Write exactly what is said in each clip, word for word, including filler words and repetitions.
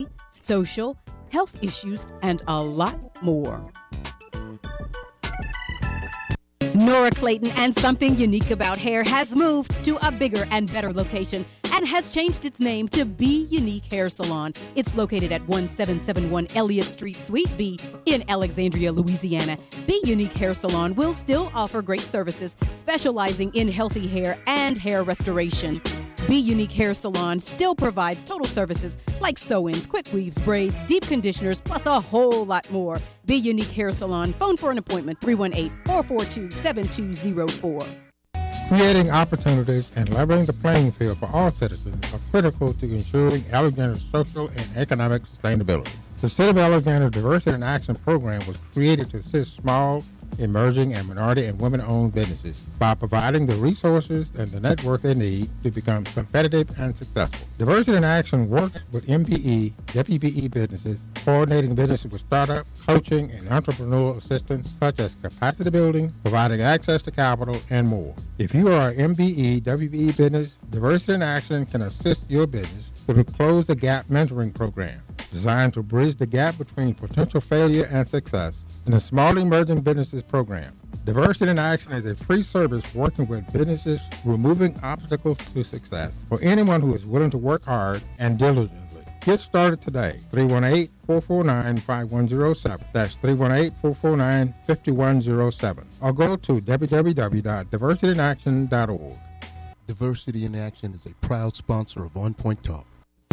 social, health issues, and a lot more. Nora Clayton and Something Unique About Hair has moved to a bigger and better location and has changed its name to Be Unique Hair Salon. It's located at one seven seven one Elliott Street, Suite B in Alexandria, Louisiana. Be Unique Hair Salon will still offer great services, specializing in healthy hair and hair restoration. Be Unique Hair Salon still provides total services like sew-ins, quick weaves, braids, deep conditioners, plus a whole lot more. Be Unique Hair Salon. Phone for an appointment, three one eight, four four two, seven two zero four. Creating opportunities and leveling the playing field for all citizens are critical to ensuring Alexandria's social and economic sustainability. The City of Alexandria Diversity in Action program was created to assist small, emerging, and minority and women-owned businesses by providing the resources and the network they need to become competitive and successful. Diversity in Action works with M B E, W B E businesses, coordinating businesses with startup, coaching, and entrepreneurial assistance such as capacity building, providing access to capital, and more. If you are an M B E, W B E business, Diversity in Action can assist your business through the Close the Gap mentoring program, designed to bridge the gap between potential failure and success in the Small Emerging Businesses Program. Diversity in Action is a free service working with businesses removing obstacles to success for anyone who is willing to work hard and diligently. Get started today, three one eight, four four nine, five one zero seven. That's three one eight, four four nine, five one zero seven. Or go to w w w dot diversity in action dot org. Diversity in Action is a proud sponsor of On Point Talk.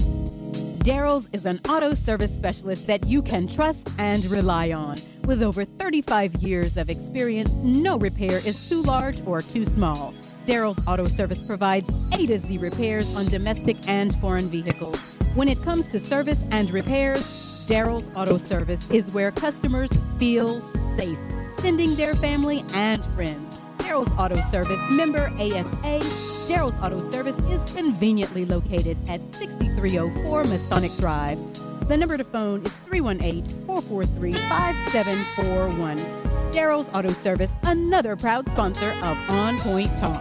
Daryl's is an auto service specialist that you can trust and rely on. With over thirty-five years of experience, no repair is too large or too small. Daryl's Auto Service provides A to Z repairs on domestic and foreign vehicles. When it comes to service and repairs, Daryl's Auto Service is where customers feel safe, sending their family and friends. Daryl's Auto Service, member A S A. Daryl's Auto Service is conveniently located at sixty-three oh four Masonic Drive. The number to phone is three one eight, four four three, five seven four one. Daryl's Auto Service, another proud sponsor of On Point Talk.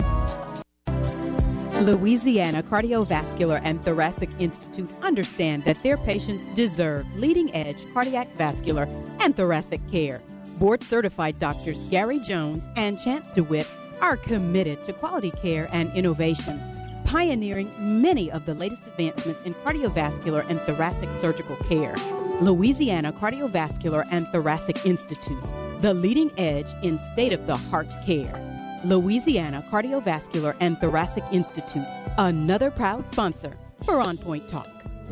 Louisiana Cardiovascular and Thoracic Institute understand that their patients deserve leading-edge cardiac, vascular, and thoracic care. Board-certified doctors Gary Jones and Chance DeWitt are committed to quality care and innovations, pioneering many of the latest advancements in cardiovascular and thoracic surgical care. Louisiana Cardiovascular and Thoracic Institute, the leading edge in state-of-the-heart care. Louisiana Cardiovascular and Thoracic Institute, another proud sponsor for On Point Talk.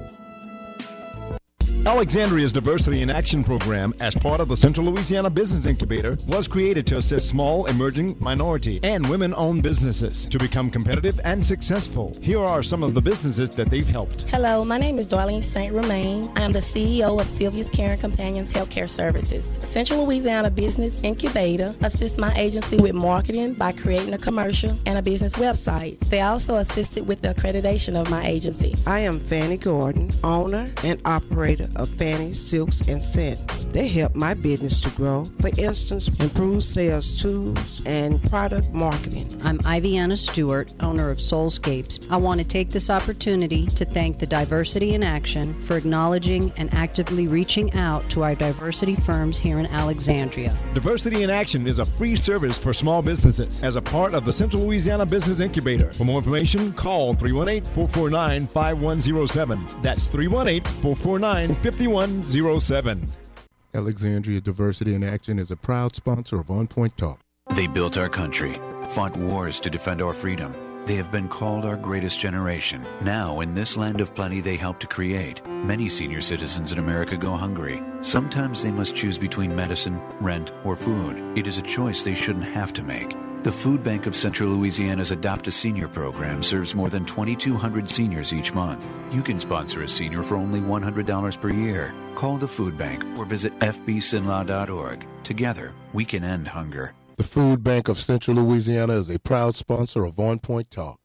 Alexandria's Diversity in Action program, as part of the Central Louisiana Business Incubator, was created to assist small, emerging, minority, and women-owned businesses to become competitive and successful. Here are some of the businesses that they've helped. Hello, my name is Darlene Saint Romain. I am the C E O of Sylvia's Caring Companions Healthcare Services. Central Louisiana Business Incubator assists my agency with marketing by creating a commercial and a business website. They also assisted with the accreditation of my agency. I am Fanny Gordon, owner and operator of Fanny Silks and Scents. They help my business to grow. For instance, improve sales tools and product marketing. I'm Iviana Stewart, owner of Soulscapes. I want to take this opportunity to thank the Diversity in Action for acknowledging and actively reaching out to our diversity firms here in Alexandria. Diversity in Action is a free service for small businesses as a part of the Central Louisiana Business Incubator. For more information, call three one eight, four four nine, five one zero seven. That's three one eight, four four nine, five one zero seven. Alexandria Diversity in Action is a proud sponsor of On Point Talk. They built our country, fought wars to defend our freedom. They have been called our greatest generation. Now, in this land of plenty they helped to create, many senior citizens in America go hungry. Sometimes they must choose between medicine, rent, or food. It is a choice they shouldn't have to make. The Food Bank of Central Louisiana's Adopt a Senior program serves more than twenty-two hundred seniors each month. You can sponsor a senior for only one hundred dollars per year. Call the Food Bank or visit f b sinlaw dot org. Together, we can end hunger. The Food Bank of Central Louisiana is a proud sponsor of On Point Talk.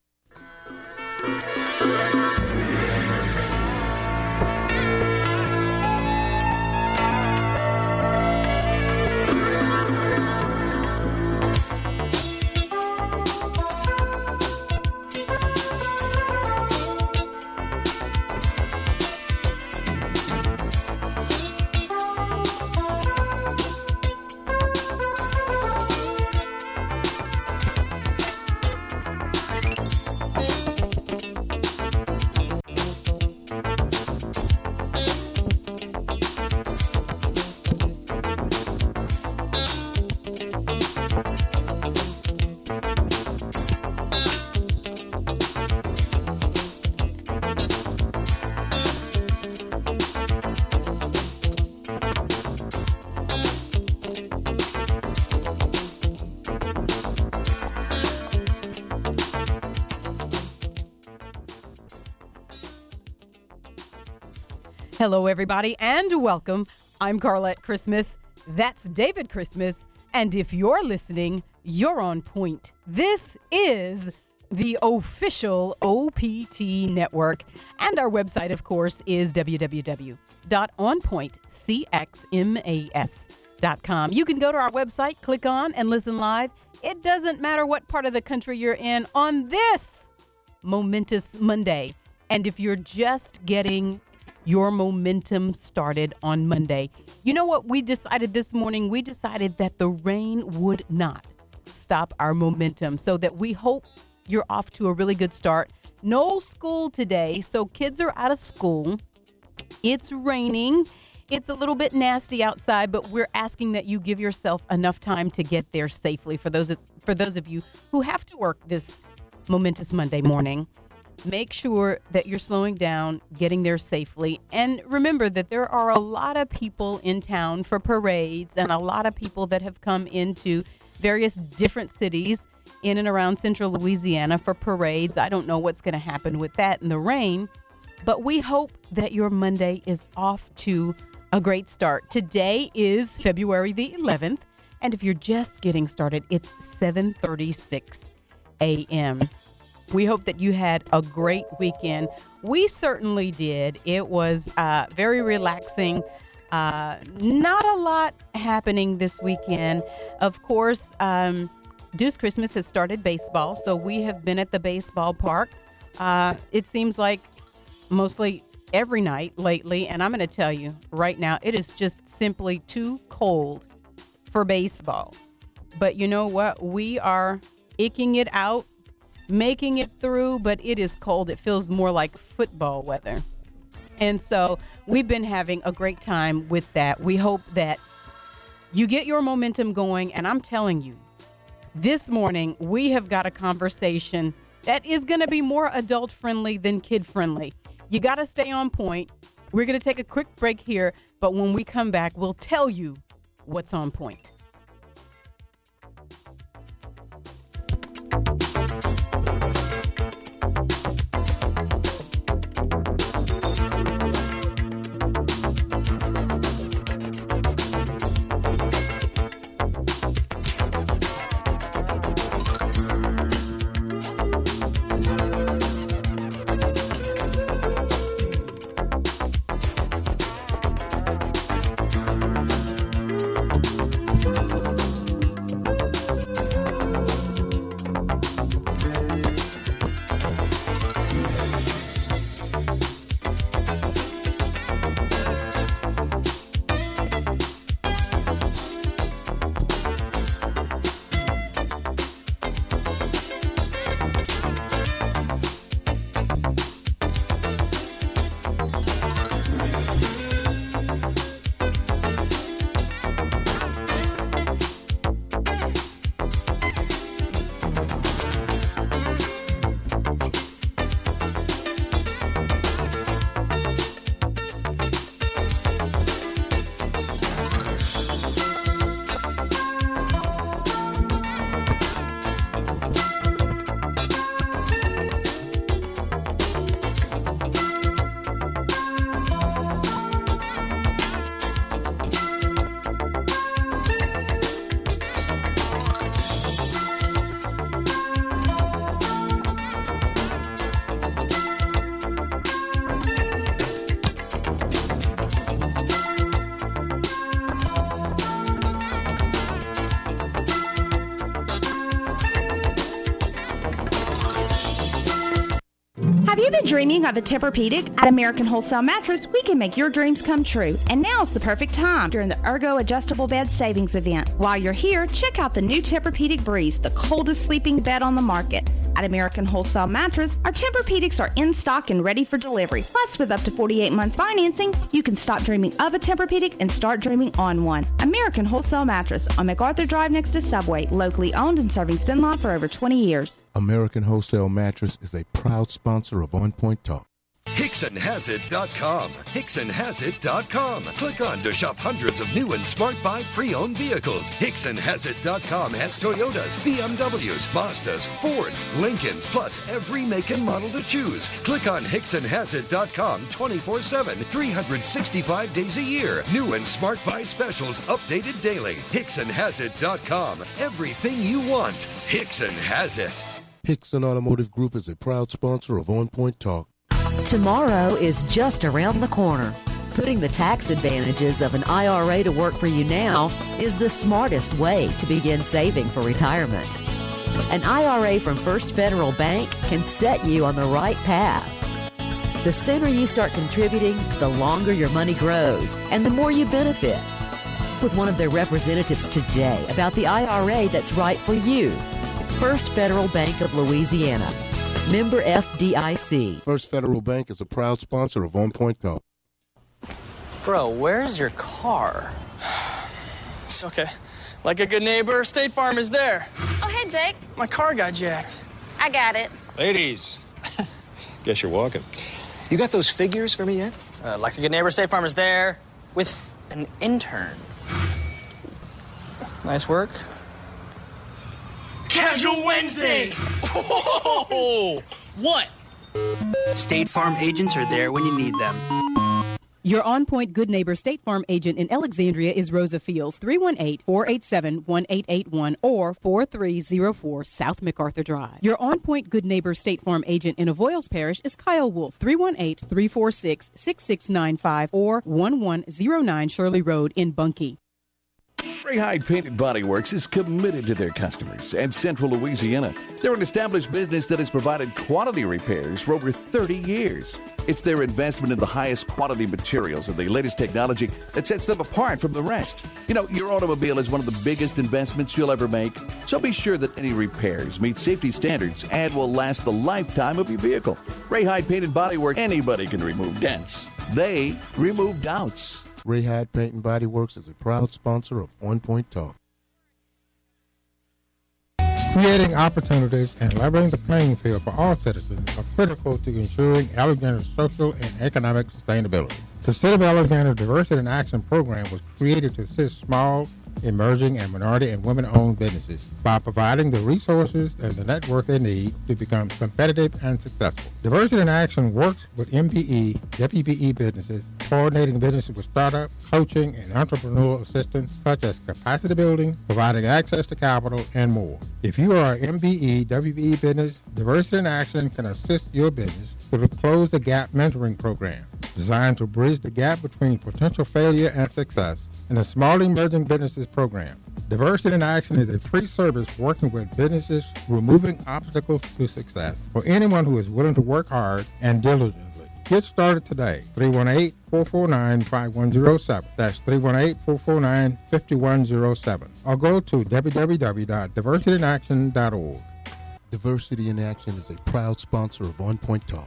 Hello, everybody, and welcome. I'm Carlette Christmas. That's David Christmas. And if you're listening, you're on point. This is the official O P T network. And our website, of course, is w w w dot on point c x m a s dot com. You can go to our website, click on, and listen live. It doesn't matter what part of the country you're in on this momentous Monday. And if you're just getting your momentum started on Monday, you know what we decided this morning? We decided that the rain would not stop our momentum, so that we hope you're off to a really good start. No school today, so kids are out of school. It's raining. It's a little bit nasty outside, but we're asking that you give yourself enough time to get there safely. For those of, for those of you who have to work this momentous Monday morning, make sure that you're slowing down, getting there safely. And remember that there are a lot of people in town for parades, and a lot of people that have come into various different cities in and around central Louisiana for parades. I don't know what's going to happen with that in the rain, but we hope that your Monday is off to a great start. Today is February the eleventh, and if you're just getting started, it's seven thirty-six a.m. We hope that you had a great weekend. We certainly did. It was uh, very relaxing. Uh, not a lot happening this weekend. Of course, um, Deuce Christmas has started baseball, so we have been at the baseball park. Uh, it seems like mostly every night lately, and I'm going to tell you right now, it is just simply too cold for baseball. But you know what? We are eking it out, making it through, but it is cold. It feels more like football weather. And so we've been having a great time with that. We hope that you get your momentum going. And I'm telling you, this morning we have got a conversation that is going to be more adult friendly than kid friendly. You got to stay on point. We're going to take a quick break here, but when we come back, we'll tell you what's on point. Have you been dreaming of a Tempur-Pedic? At American Wholesale Mattress, we can make your dreams come true. And now's the perfect time during the Ergo Adjustable Bed Savings Event. While you're here, check out the new Tempur-Pedic Breeze, the coldest sleeping bed on the market. At American Wholesale Mattress, our Tempur-Pedics are in stock and ready for delivery. Plus, with up to forty-eight months financing, you can stop dreaming of a Tempur-Pedic and start dreaming on one. American Wholesale Mattress on MacArthur Drive next to Subway, locally owned and serving Sinlaw for over twenty years. American Wholesale Mattress is a proud sponsor of On Point Talk. Hey Hickson Has It dot com. Hickson Has It dot com. Click on to shop hundreds of new and smart buy pre-owned vehicles. Hickson Has It dot com has Toyotas, B M Ws, Mazdas, Fords, Lincolns, plus every make and model to choose. Click on Hickson Has It dot com twenty-four seven, three hundred sixty-five days a year. New and smart buy specials updated daily. Hickson Has It dot com. Everything you want. Hickson has it. Hickson Automotive Group is a proud sponsor of On Point Talk. Tomorrow is just around the corner. Putting the tax advantages of an I R A to work for you now is the smartest way to begin saving for retirement. An I R A from First Federal Bank can set you on the right path. The sooner you start contributing, the longer your money grows and the more you benefit. With one of their representatives today about the I R A that's right for you. First Federal Bank of Louisiana. Member F D I C. First Federal Bank is a proud sponsor of On Point Talk. Bro, where's your car? It's okay. Like a good neighbor, State Farm is there. Oh, hey, Jake. My car got jacked. I got it. Ladies, guess you're walking. You got those figures for me yet? Uh, like a good neighbor, State Farm is there with an intern. Nice work. Casual Wednesdays! Whoa! What? State Farm agents are there when you need them. Your on-point good neighbor State Farm agent in Alexandria is Rosa Fields, three one eight, four eight seven, one eight eight one or four three zero four South MacArthur Drive. Your on-point good neighbor State Farm agent in Avoyles Parish is Kyle Wolf, three one eight, three four six, six six nine five or one one zero nine Shirley Road in Bunkie. Ray Hyde Painted Body Works is committed to their customers and Central Louisiana. They're an established business that has provided quality repairs for over thirty years. It's their investment in the highest quality materials and the latest technology that sets them apart from the rest. You know, your automobile is one of the biggest investments you'll ever make, so be sure that any repairs meet safety standards and will last the lifetime of your vehicle. Ray Hyde Painted Body Works, anybody can remove dents. They remove doubts. Ray Hyde Paint and Body Works is a proud sponsor of On Point Talk. Creating opportunities and leveling the playing field for all citizens are critical to ensuring Alexandria's social and economic sustainability. The City of Alexandria Diversity in Action program was created to assist small, emerging, and minority and women-owned businesses by providing the resources and the network they need to become competitive and successful. Diversity in Action works with M B E, W B E businesses, coordinating businesses with startup, coaching, and entrepreneurial assistance such as capacity building, providing access to capital, and more. If you are an M B E, W B E business, Diversity in Action can assist your business with the Close the Gap mentoring program, designed to bridge the gap between potential failure and success in a small emerging businesses program. Diversity in Action is a free service working with businesses removing obstacles to success for anyone who is willing to work hard and diligently. Get started today. three one eight, four four nine, five one zero seven. That's three one eight, four four nine, five one zero seven. Or go to w w w dot diversity in action dot org. Diversity in Action is a proud sponsor of On Point Talk.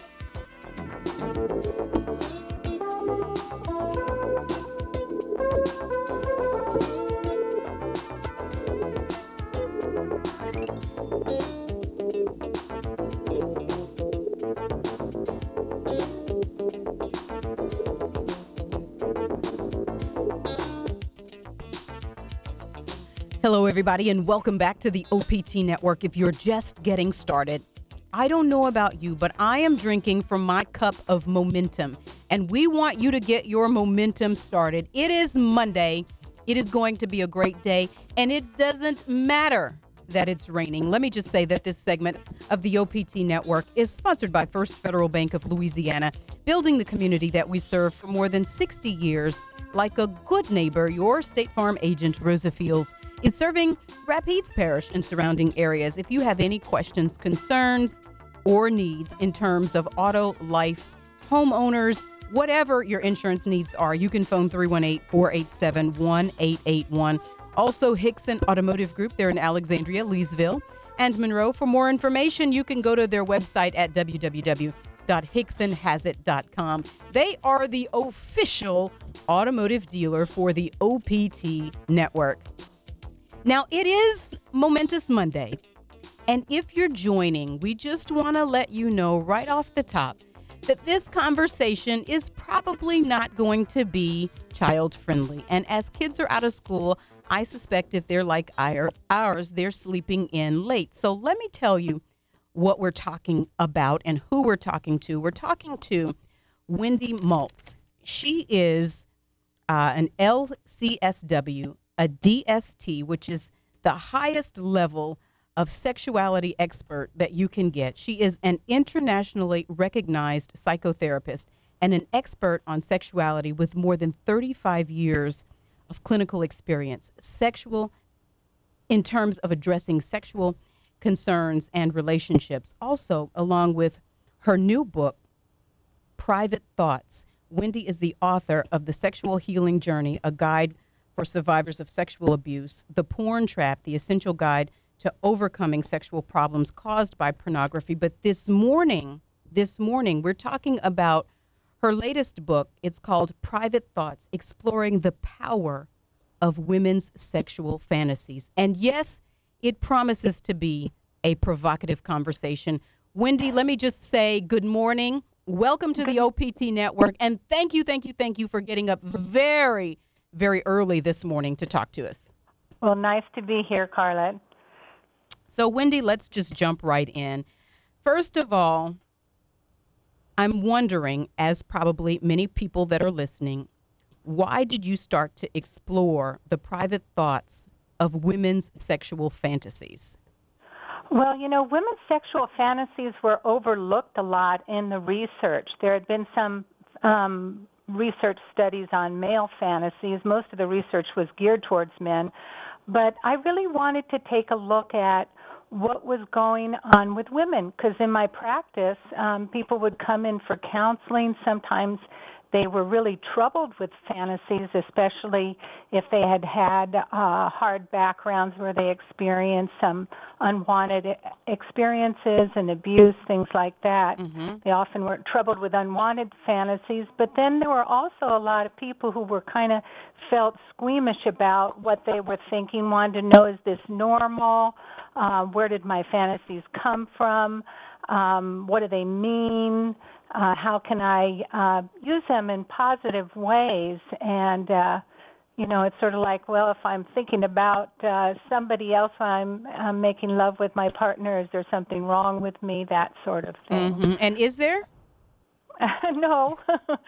Hello, everybody, and welcome back to the O P T Network. If you're just getting started, I don't know about you, but I am drinking from my cup of momentum, and we want you to get your momentum started. It is Monday. It is going to be a great day, and it doesn't matter that it's raining. Let me just say that this segment of the O P T Network is sponsored by First Federal Bank of Louisiana, building the community that we serve for more than sixty years. Like a good neighbor, your State Farm agent, Rosa Fields, is serving Rapides Parish and surrounding areas. If you have any questions, concerns, or needs in terms of auto, life, homeowners, whatever your insurance needs are, you can phone three one eight, four eight seven, one eight eight one. Also, Hickson Automotive Group, they're in Alexandria, Leesville, and Monroe. For more information, you can go to their website at w w w dot hickson has it dot com. They are the official automotive dealer for the O P T Network. Now, it is Momentous Monday, and if you're joining, we just want to let you know right off the top that this conversation is probably not going to be child-friendly. And as kids are out of school, I suspect if they're like ours, they're sleeping in late. So let me tell you what we're talking about and who we're talking to. We're talking to Wendy Maltz. She is uh, an L C S W, a D S T, which is the highest level of sexuality expert that you can get. She is an internationally recognized psychotherapist and an expert on sexuality with more than thirty-five years of clinical experience, sexual in terms of addressing sexual concerns and relationships. Also, along with her new book, Private Thoughts, Wendy is the author of The Sexual Healing Journey, a guide for survivors of sexual abuse, The Porn Trap, the essential guide to overcoming sexual problems caused by pornography. But this morning, this morning, we're talking about her latest book. It's called Private Thoughts, Exploring the Power of Women's Sexual Fantasies. And yes, it promises to be a provocative conversation. Wendy, let me just say good morning. Welcome to the O P T Network. And thank you, thank you, thank you for getting up very, very early this morning to talk to us. Well, nice to be here, Carlette. So, Wendy, let's just jump right in. First of all, I'm wondering, as probably many people that are listening, why did you start to explore the private thoughts of women's sexual fantasies? Well, you know, women's sexual fantasies were overlooked a lot in the research. There had been some um, research studies on male fantasies. Most of the research was geared towards men. But I really wanted to take a look at what was going on with women, because in my practice, um, people would come in for counseling. Sometimes they were really troubled with fantasies, especially if they had had uh, hard backgrounds where they experienced some unwanted experiences and abuse, things like that. Mm-hmm. They often were troubled with unwanted fantasies. But then there were also a lot of people who were kind of felt squeamish about what they were thinking, wanted to know, is this normal? Uh, where did my fantasies come from? Um, what do they mean? Uh, how can I uh, use them in positive ways? And, uh, you know, it's sort of like, well, if I'm thinking about uh, somebody else when I'm, I'm making love with my partner, is there something wrong with me? That sort of thing. Mm-hmm. And is there? no,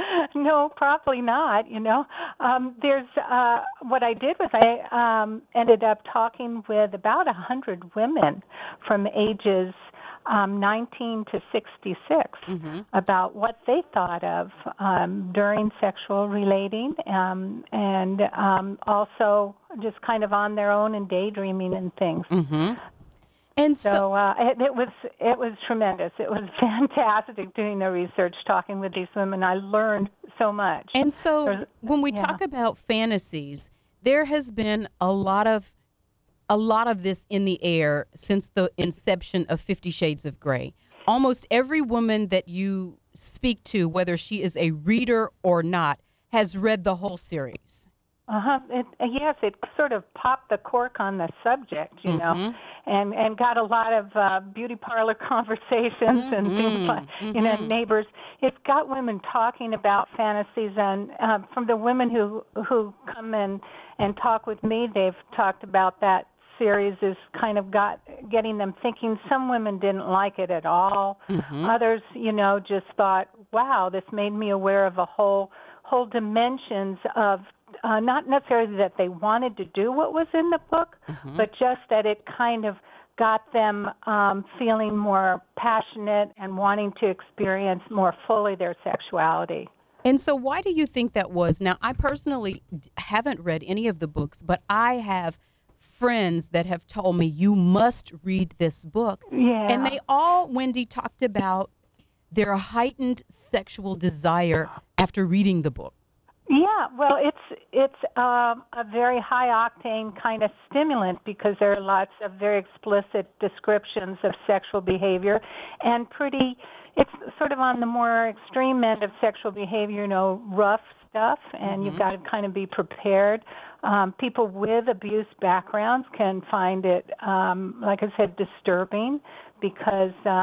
no, probably not, you know. Um, there's, uh, what I did was I um, ended up talking with about one hundred women from ages um, nineteen to sixty-six mm-hmm. about what they thought of um, during sexual relating um, and um, also just kind of on their own and daydreaming and things. Mm-hmm. And so, so uh, it, it was it was tremendous. It was fantastic doing the research, talking with these women. I learned so much. And so There's, when we yeah. talk about fantasies, there has been a lot of a lot of this in the air since the inception of Fifty Shades of Grey. Almost every woman that you speak to, whether she is a reader or not, has read the whole series. Uh-huh. It, yes, it sort of popped the cork on the subject, you mm-hmm. know, and and got a lot of uh, beauty parlor conversations mm-hmm. and things like, mm-hmm. you know, neighbors. It's got women talking about fantasies, and uh, from the women who who come in and talk with me, they've talked about that series is kind of got getting them thinking. Some women didn't like it at all. Mm-hmm. Others, you know, just thought, wow, this made me aware of a whole whole dimensions of Uh, not necessarily that they wanted to do what was in the book, mm-hmm. but just that it kind of got them um, feeling more passionate and wanting to experience more fully their sexuality. And so why do you think that was? Now, I personally haven't read any of the books, but I have friends that have told me you must read this book. Yeah. And they all, Wendy, talked about their heightened sexual desire after reading the book. Yeah, well, it's it's um, a very high octane kind of stimulant because there are lots of very explicit descriptions of sexual behavior, and pretty. It's sort of on the more extreme end of sexual behavior, you know, rough stuff, and mm-hmm. you've got to kind of be prepared. Um, people with abuse backgrounds can find it, um, like I said, disturbing because um,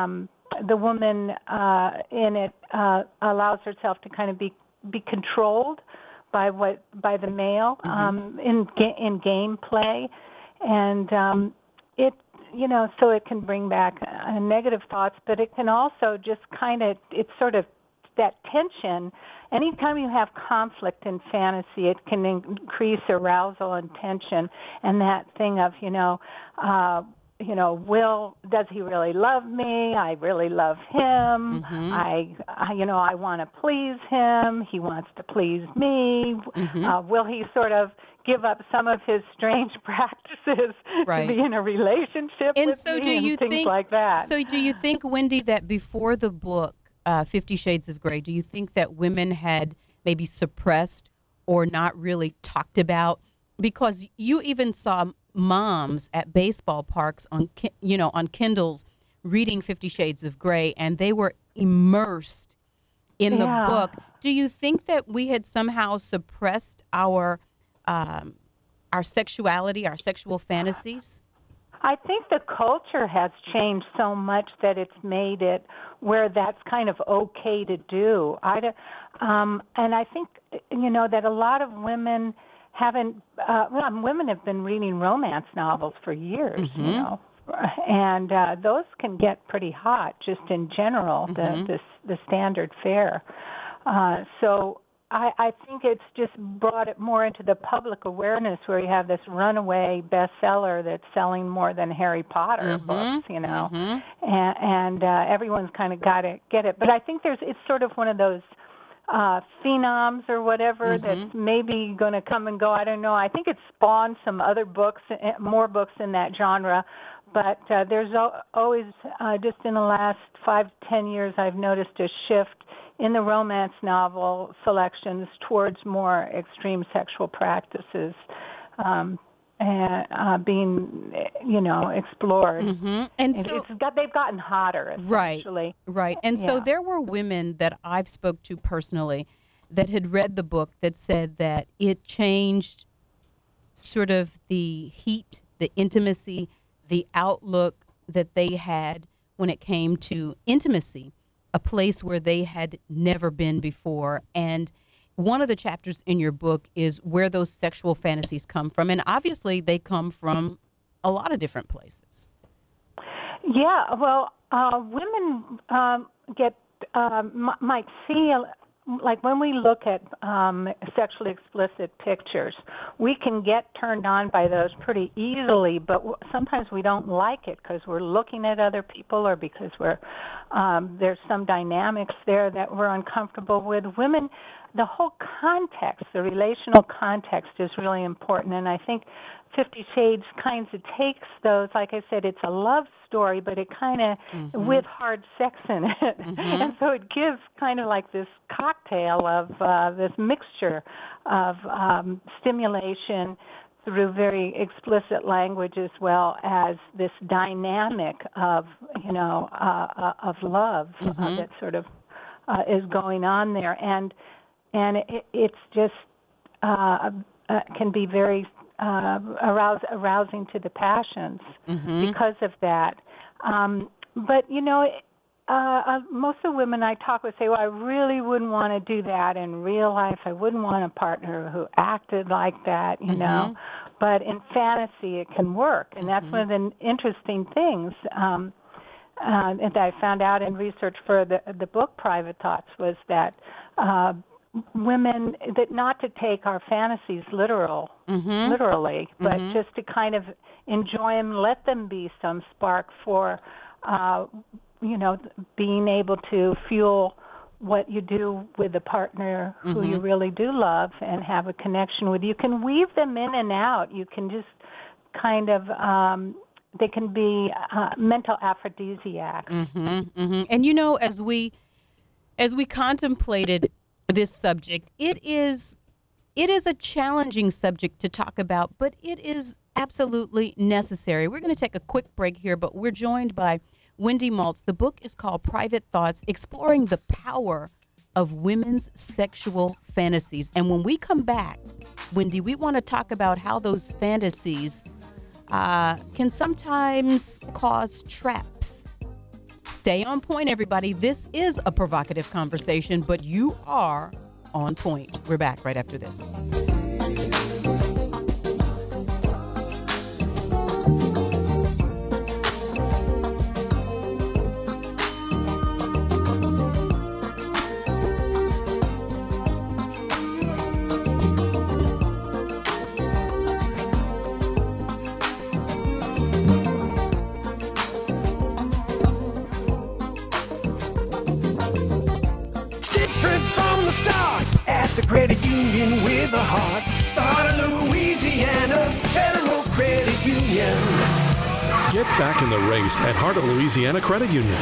the woman uh, in it uh, allows herself to kind of be be controlled by what by the male Mm-hmm. um, in ga- in gameplay, and um, it you know so it can bring back uh, negative thoughts, but it can also just kind of it's sort of that tension. Anytime you have conflict in fantasy, it can increase arousal and tension, and that thing of you know. Uh, you know, will, does he really love me? I really love him. Mhm. I, I, you know, I want to please him. He wants to please me. Mhm. Uh, will he sort of give up some of his strange practices Right. to be in a relationship And with so me do and you things think, like that? So do you think, Wendy, that before the book, uh, Fifty Shades of Grey, do you think that women had maybe suppressed or not really talked about? Because you even saw moms at baseball parks on, Ki- you know, on Kindles reading Fifty Shades of Grey, and they were immersed in the Yeah. book. Do you think that we had somehow suppressed our um, our sexuality, our sexual fantasies? I think the culture has changed so much that it's made it where that's kind of okay to do. I, d- um, and I think, you know, that a lot of women haven't, uh, well, women have been reading romance novels for years, you Mhm. know, and uh, those can get pretty hot just in general, Mhm. the, the, the standard fare. Uh, so I, I think it's just brought it more into the public awareness where you have this runaway bestseller that's selling more than Harry Potter Mhm. books, you know, Mhm. and, and uh, everyone's kind of got to get it. But I think there's it's sort of one of those uh, phenoms or whatever Mhm. that's maybe going to come and go. I don't know. I think it spawned some other books, eh, more books in that genre. But uh, there's al- always, uh, just in the last five, ten years, I've noticed a shift in the romance novel selections towards more extreme sexual practices um, and, uh, being, eh, you know, explored. Mhm. And It- so, it's got, they've gotten hotter, right, essentially. right. And so Yeah. there were women that I've spoke to personally that had read the book that said that it changed sort of the heat, the intimacy, the outlook that they had when it came to intimacy, a place where they had never been before. And one of the chapters in your book is where those sexual fantasies come from. And obviously they come from a lot of different places. Yeah, well, uh, women um, get um, m- might feel like when we look at um, sexually explicit pictures, we can get turned on by those pretty easily. But w- sometimes we don't like it because we're looking at other people, or because we're um, there's some dynamics there that we're uncomfortable with. Women, the whole context, the relational context, is really important, and I think Fifty Shades kind of takes those, like I said, it's a love story, but it kind of, Mhm. with hard sex in it. Mhm. And so it gives kind of like this cocktail of uh, this mixture of um, stimulation through very explicit language, as well as this dynamic of, you know, uh, uh, of love uh, Mhm. that sort of uh, is going on there. And, and it, it's just uh, uh, can be very uh, arouse, arousing to the passions Mhm. because of that. Um, but, you know, uh, uh, most of the women I talk with say, well, I really wouldn't want to do that in real life. I wouldn't want a partner who acted like that, you know. Mhm. But in fantasy, it can work. And that's one of the interesting things um, uh, that I found out in research for the, the book Private Thoughts was that uh, women, that not to take our fantasies literal, Mhm. literally, but Mhm. just to kind of enjoy them, let them be some spark for, uh, you know, being able to fuel what you do with a partner who you Mhm. really do love and have a connection with. You can weave them in and out. You can just kind of, um, they can be uh, mental aphrodisiacs. Mm-hmm, mm-hmm. And you know, as we as we contemplated this subject, it is it is a challenging subject to talk about, but it is absolutely necessary. We're going to take a quick break here, but we're joined by Wendy Maltz. The book is called Private Thoughts: Exploring the Power of Women's Sexual Fantasies. And when we come back, Wendy, we want to talk about how those fantasies uh, can sometimes cause traps, Stay on point, everybody. This is a provocative conversation, but you are on point. We're back right after this. The credit union with a heart, the heart of Louisiana Federal Credit Union. Get back in the race at Heart of Louisiana Credit Union.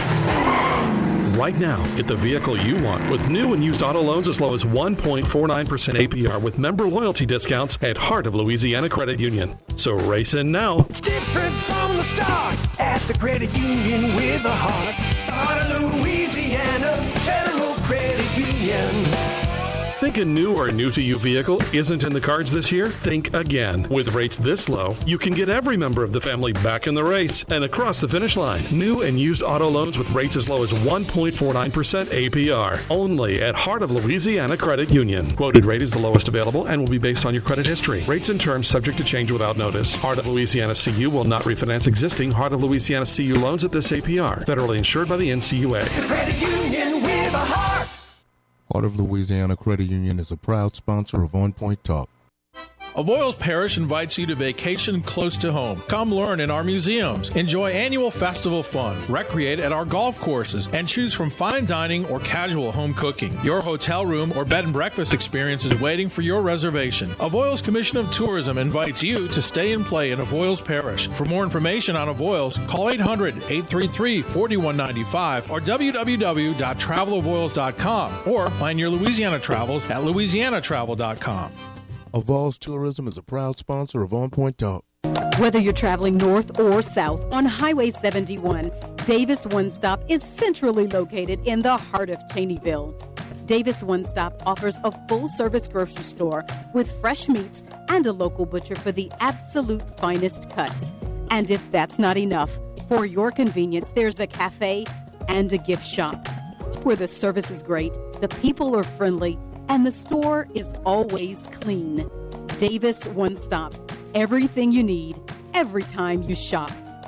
Right now, get the vehicle you want with new and used auto loans as low as one point four nine percent A P R with member loyalty discounts at Heart of Louisiana Credit Union. So race in now. It's different from the start at the credit union with a heart, the heart of Louisiana Federal Credit Union. Think a new or new-to-you vehicle isn't in the cards this year? Think again. With rates this low, you can get every member of the family back in the race and across the finish line. New and used auto loans with rates as low as one point four nine percent A P R. Only at Heart of Louisiana Credit Union. Quoted rate is the lowest available and will be based on your credit history. Rates and terms subject to change without notice. Heart of Louisiana C U will not refinance existing Heart of Louisiana C U loans at this A P R. Federally insured by the N C U A. The credit union with a heart. Heart of Louisiana Credit Union is a proud sponsor of On Point Talk. Avoyelles Parish invites you to vacation close to home. Come learn in our museums, enjoy annual festival fun, recreate at our golf courses, and choose from fine dining or casual home cooking. Your hotel room or bed and breakfast experience is waiting for your reservation. Avoyelles Commission of Tourism invites you to stay and play in Avoyelles Parish. For more information on Avoyelles, call eight hundred, eight three three, four one nine five or w w w dot travel avoyelles dot com or plan your Louisiana travels at louisiana travel dot com. Avoyelles Tourism is a proud sponsor of On Point Talk. Whether you're traveling north or south on Highway seventy-one, Davis One Stop is centrally located in the heart of Cheneyville. Davis One Stop offers a full-service grocery store with fresh meats and a local butcher for the absolute finest cuts. And if that's not enough, for your convenience, there's a cafe and a gift shop where the service is great, the people are friendly, and the store is always clean. Davis One Stop. Everything you need, every time you shop.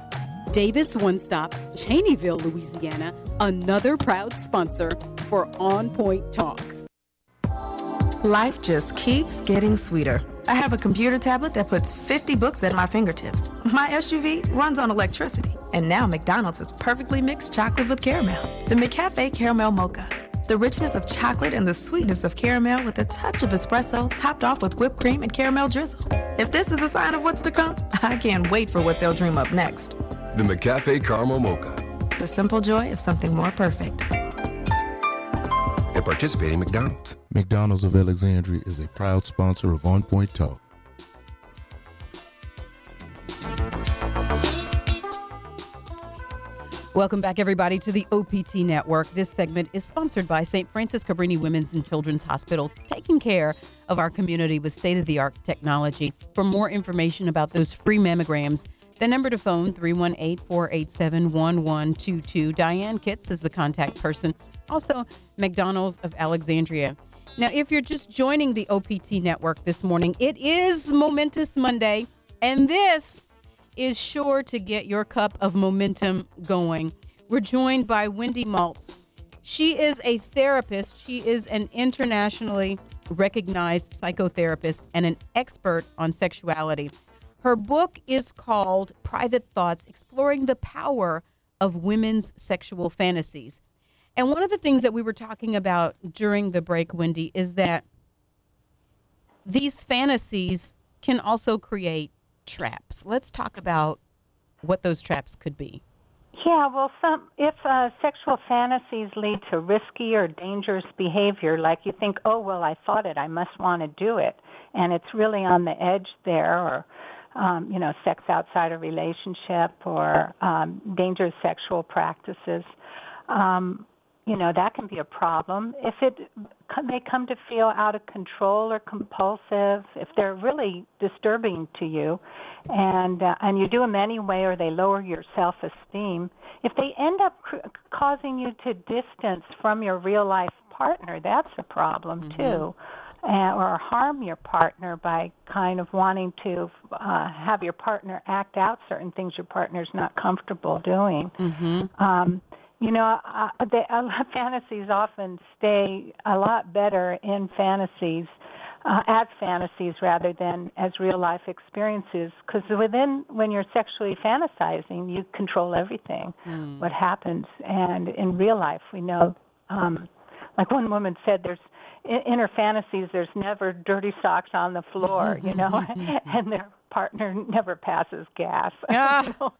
Davis One Stop, Cheneyville, Louisiana, another proud sponsor for On Point Talk. Life just keeps getting sweeter. I have a computer tablet that puts fifty books at my fingertips. My S U V runs on electricity. And now McDonald's has perfectly mixed chocolate with caramel. The McCafe Caramel Mocha. The richness of chocolate and the sweetness of caramel with a touch of espresso topped off with whipped cream and caramel drizzle. If this is a sign of what's to come, I can't wait for what they'll dream up next. The McCafe Caramel Mocha. The simple joy of something more perfect. At participating McDonald's. McDonald's of Alexandria is a proud sponsor of On Point Talk. Welcome back, everybody, to the O P T Network. This segment is sponsored by Saint Francis Cabrini Women's and Children's Hospital, taking care of our community with state-of-the-art technology. For more information about those free mammograms, the number to phone, three one eight, four eight seven, one one two two. Diane Kitts is the contact person. Also, McDonald's of Alexandria. Now, if you're just joining the O P T Network this morning, it is Momentous Monday, and this is sure to get your cup of momentum going. We're joined by Wendy Maltz. She is a therapist. She is an internationally recognized psychotherapist and an expert on sexuality. Her book is called Private Thoughts, Exploring the Power of Women's Sexual Fantasies. And one of the things that we were talking about during the break, Wendy, is that these fantasies can also create traps. Let's talk about what those traps could be. Yeah, well, some if uh, sexual fantasies lead to risky or dangerous behavior, like you think, oh, well, I thought it, I must want to do it, and it's really on the edge there, or, um, you know, sex outside a relationship or um, dangerous sexual practices, um, you know, that can be a problem. If it they come to feel out of control or compulsive, if they're really disturbing to you, and uh, and you do them anyway, or they lower your self-esteem, if they end up cr- causing you to distance from your real life partner, that's a problem mm-hmm. too. Uh, or harm your partner by kind of wanting to uh, have your partner act out certain things your partner's not comfortable doing. Mm-hmm. Um, you know, uh, they, uh, fantasies often stay a lot better in fantasies, uh, as fantasies rather than as real-life experiences, because within, when you're sexually fantasizing, you control everything, mm. what happens. And in real life, we know, um, like one woman said, there's in her fantasies, there's never dirty socks on the floor, you know, and their partner never passes gas. Yeah. You know?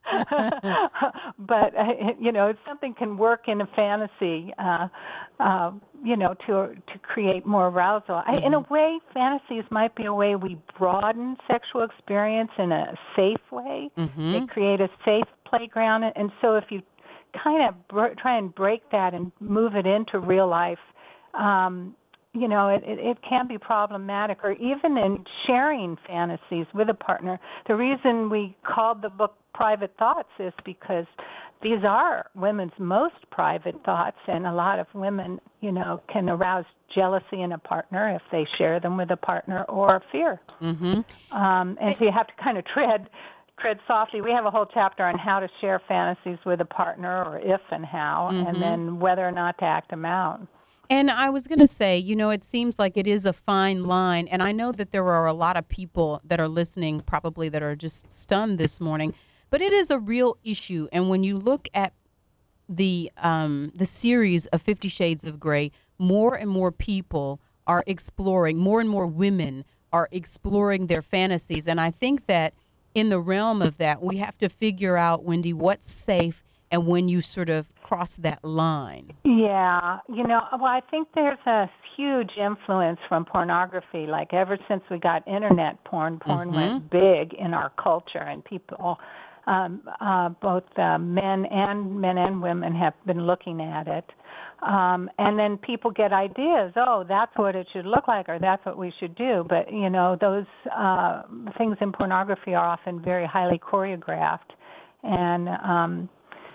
But, uh, you know, something can work in a fantasy, uh, uh, you know, to to create more arousal. Mm-hmm. I, in a way, fantasies might be a way we broaden sexual experience in a safe way. Mm-hmm. They create a safe playground. And so if you kind of br- try and break that and move it into real life, um, you know, it, it, it can be problematic, or even in sharing fantasies with a partner. The reason we called the book Private Thoughts is because these are women's most private thoughts, and a lot of women, you know, can arouse jealousy in a partner if they share them with a partner, or fear. Mm-hmm. Um, and so you have to kind of tread tread softly. We have a whole chapter on how to share fantasies with a partner, or if and how, Mm-hmm. and then whether or not to act them out. And I was going to say, you know, it seems like it is a fine line. And I know that there are a lot of people that are listening probably that are just stunned this morning. But it is a real issue. And when you look at the um, the series of Fifty Shades of Grey, more and more people are exploring, more and more women are exploring their fantasies. And I think that in the realm of that, we have to figure out, Wendy, what's safe and when you sort of cross that line. Yeah, you know, well, I think there's a huge influence from pornography. Like ever since we got internet porn, porn Mm-hmm. went big in our culture, and people, um, uh, both uh, men and men and women have been looking at it. Um, and then people get ideas, oh, that's what it should look like, or that's what we should do. But, you know, those uh, things in pornography are often very highly choreographed. And um,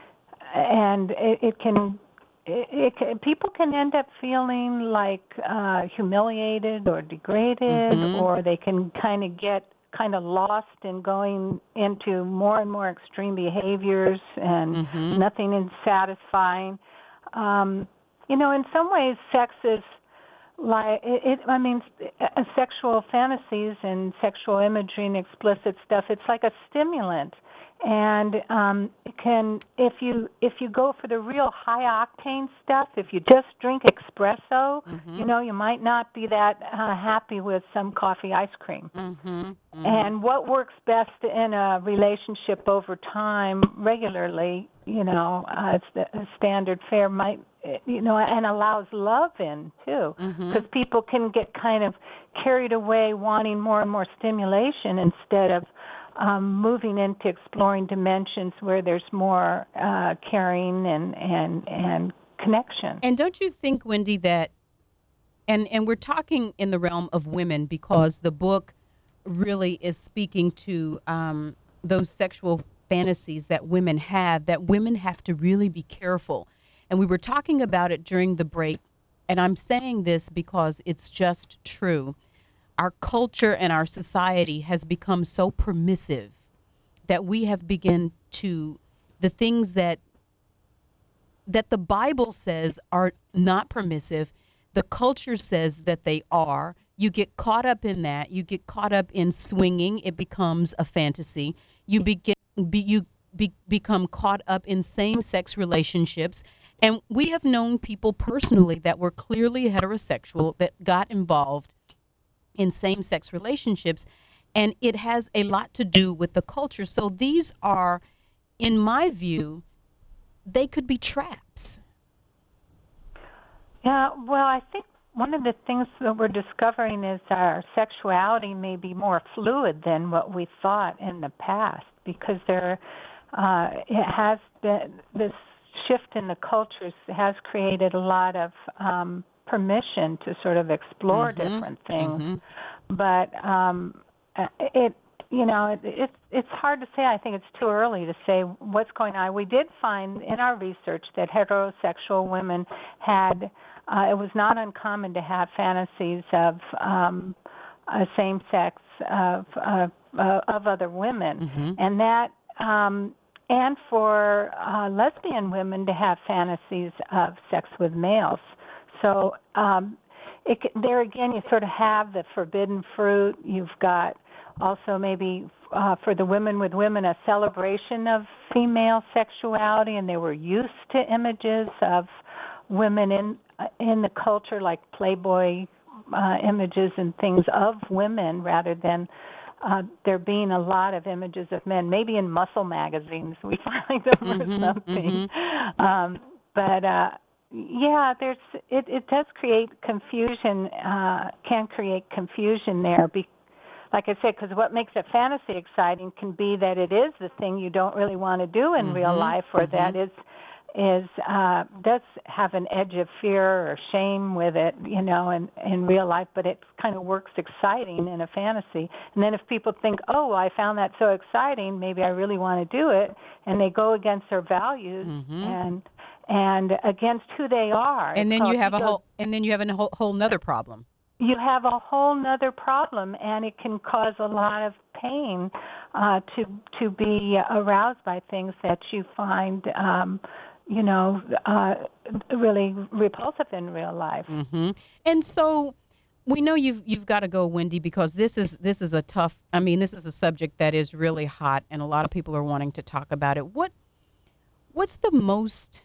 and it, it can, it, it can, people can end up feeling like uh, humiliated or degraded, Mm-hmm. or they can kind of get kind of lost in going into more and more extreme behaviors, and Mm-hmm. nothing is satisfying. Um, you know, in some ways, sex is like it, it. I mean, uh, sexual fantasies and sexual imagery and explicit stuff. It's like a stimulant, and um, it can if you if you go for the real high octane stuff. If you just drink espresso, Mm-hmm. you know, you might not be that uh, happy with some coffee ice cream. Mm-hmm. Mm-hmm. And what works best in a relationship over time, regularly, you know, uh, it's the standard fare might, you know, and allows love in too, Mm-hmm. because people can get kind of carried away wanting more and more stimulation instead of um, moving into exploring dimensions where there's more uh, caring and and and connection. And don't you think, Wendy, that, and, and we're talking in the realm of women because the book really is speaking to um, those sexual fantasies that women have, that women have to really be careful. And we were talking about it during the break, and I'm saying this because it's just true. Our culture and our society has become so permissive that we have begun to, the things that that the Bible says are not permissive, the culture says that they are. You get caught up in that. You get caught up in swinging. It becomes a fantasy. You begin, be, you be, become caught up in same-sex relationships. And we have known people personally that were clearly heterosexual that got involved in same-sex relationships. And it has a lot to do with the culture. So these are, in my view, they could be traps. Yeah, well, I think one of the things that we're discovering is our sexuality may be more fluid than what we thought in the past, because there uh, it has been this shift in the cultures has created a lot of um, permission to sort of explore Mm-hmm. different things. Mm-hmm. But um, it, you know, it, it's it's hard to say. I think it's too early to say what's going on. We did find in our research that heterosexual women had. Uh, it was not uncommon to have fantasies of um, uh, same sex of uh, uh, of other women, Mm-hmm. and that. Um, and for uh, lesbian women to have fantasies of sex with males. So um, it, there again, you sort of have the forbidden fruit. You've got also maybe uh, for the women with women a celebration of female sexuality, and they were used to images of women in in the culture, like Playboy uh, images and things of women, rather than Uh, there being a lot of images of men, maybe in muscle magazines we find them Mm-hmm, or something. mm-hmm. Um, but uh, yeah, there's it, it does create confusion, uh, can create confusion there. Be, like I said, because what makes a fantasy exciting can be that it is the thing you don't really want to do in Mm-hmm, real life, or mm-hmm. that is is uh, does have an edge of fear or shame with it, you know, in, in real life, but it kind of works exciting in a fantasy. And then if people think, oh, well, I found that so exciting, maybe I really want to do it, and they go against their values Mm-hmm. and and against who they are. And It's then you called have a ego- whole, and then you have a whole, whole nother problem. you have a whole nother problem, and it can cause a lot of pain uh, to to be aroused by things that you find, um, you know, uh, really repulsive in real life. Mm-hmm. And so we know you've you've got to go, Wendy, because this is this is a tough. I mean, this is a subject that is really hot, and a lot of people are wanting to talk about it. What what's the most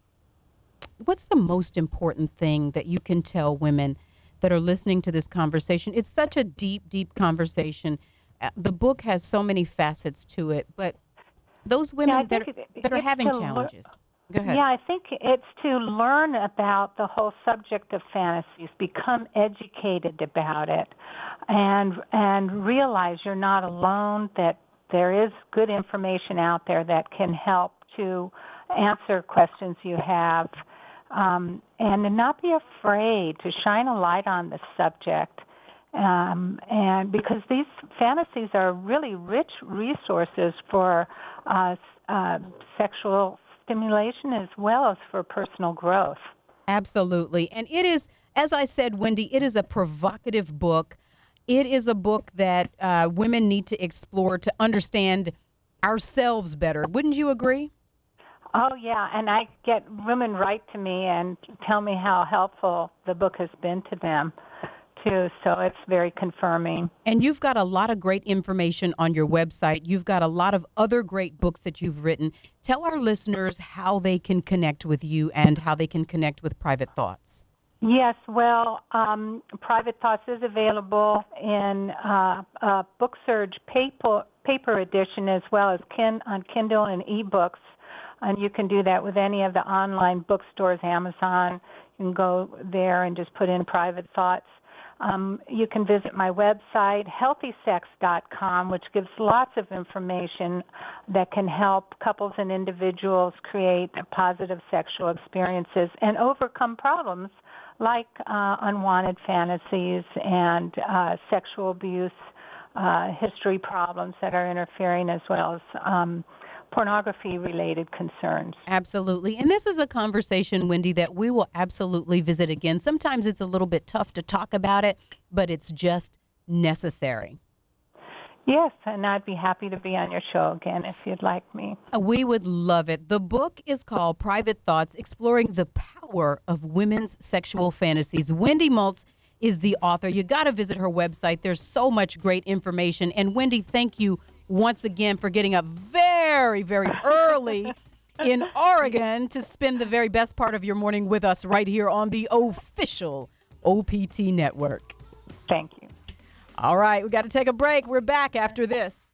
what's the most important thing that you can tell women that are listening to this conversation? It's such a deep, deep conversation. Uh, The book has so many facets to it, but those women Yeah, I that think are, it- that are it's having to lear- challenges. Go ahead. Yeah, I think it's to learn about the whole subject of fantasies, become educated about it, and and realize you're not alone, that there is good information out there that can help to answer questions you have, um, and to not be afraid to shine a light on the subject. Um, and because these fantasies are really rich resources for uh, uh, sexual stimulation as well as for personal growth. Absolutely. And it is, as I said, Wendy, it is a provocative book. It is a book that uh, women need to explore to understand ourselves better. Wouldn't you agree? Oh, yeah, and I get women write to me and tell me how helpful the book has been to them, too, so it's very confirming. And you've got a lot of great information on your website. You've got a lot of other great books that you've written. Tell our listeners how they can connect with you and how they can connect with Private Thoughts. Yes, well, um, Private Thoughts is available in uh, uh, BookSurge paper, paper edition as well as kin, on Kindle and ebooks. And you can do that with any of the online bookstores, Amazon. You can go there and just put in Private Thoughts. Um, you can visit my website, healthy sex dot com, which gives lots of information that can help couples and individuals create positive sexual experiences and overcome problems like uh, unwanted fantasies and uh, sexual abuse, uh, history problems that are interfering, as well as um, pornography-related concerns. Absolutely. And this is a conversation, Wendy, that we will absolutely visit again. Sometimes it's a little bit tough to talk about it, but it's just necessary. Yes, and I'd be happy to be on your show again if you'd like me. We would love it. The book is called Private Thoughts, Exploring the Power of Women's Sexual Fantasies. Wendy Maltz is the author. You got to visit her website. There's so much great information. And Wendy, thank you once again for getting up very, very early in Oregon to spend the very best part of your morning with us right here on the official O P T Network. Thank you. All right, we got to take a break. We're back after this.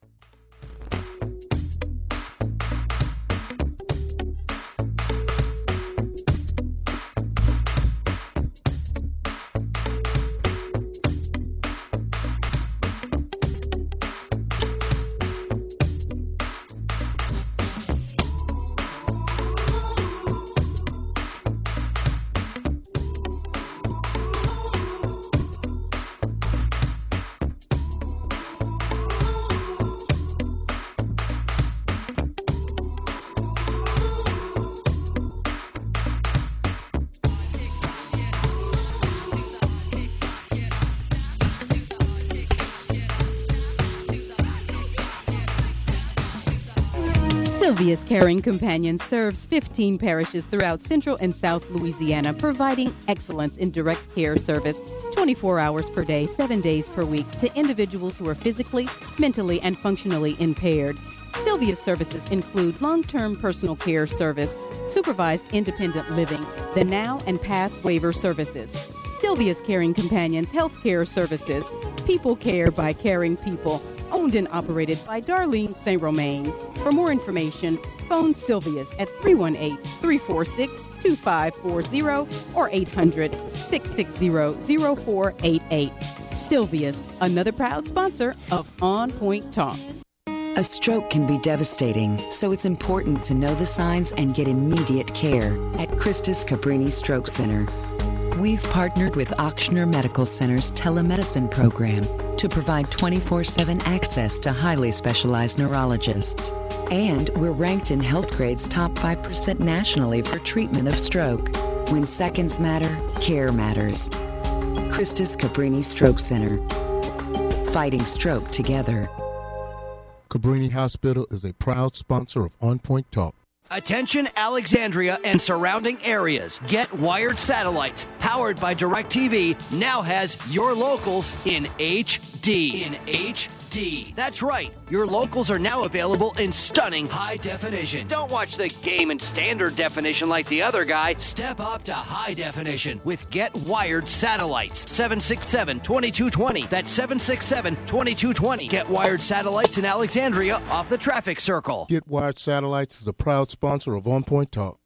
Sylvia's Caring Companion serves fifteen parishes throughout Central and South Louisiana, providing excellence in direct care service twenty-four hours per day, seven days per week to individuals who are physically, mentally, and functionally impaired. Sylvia's services include long-term personal care service, supervised independent living, the now and past waiver services. Sylvia's Caring Companions Health Care Services, people care by caring people, owned and operated by Darlene Saint Romain. For more information, phone Sylvia's at three one eight, three four six, two five four zero or eight hundred, six six zero, zero four eight eight. Sylvia's, another proud sponsor of On Point Talk. A stroke can be devastating, so it's important to know the signs and get immediate care at Christus Cabrini Stroke Center. We've partnered with Ochsner Medical Center's telemedicine program to provide twenty-four seven access to highly specialized neurologists. And we're ranked in Healthgrade's top five percent nationally for treatment of stroke. When seconds matter, care matters. Christus Cabrini Stroke Center. Fighting stroke together. Cabrini Hospital is a proud sponsor of On Point Talk. Attention Alexandria and surrounding areas. Get Wired Satellites, powered by DirecTV, now has your locals in H D. In H D. That's right. Your locals are now available in stunning high definition. Don't watch the game in standard definition like the other guy. Step up to high definition with Get Wired Satellites. seven six seven, two two two zero. That's seven six seven, two two two zero. Get Wired Satellites in Alexandria off the traffic circle. Get Wired Satellites is a proud sponsor of On Point Talk.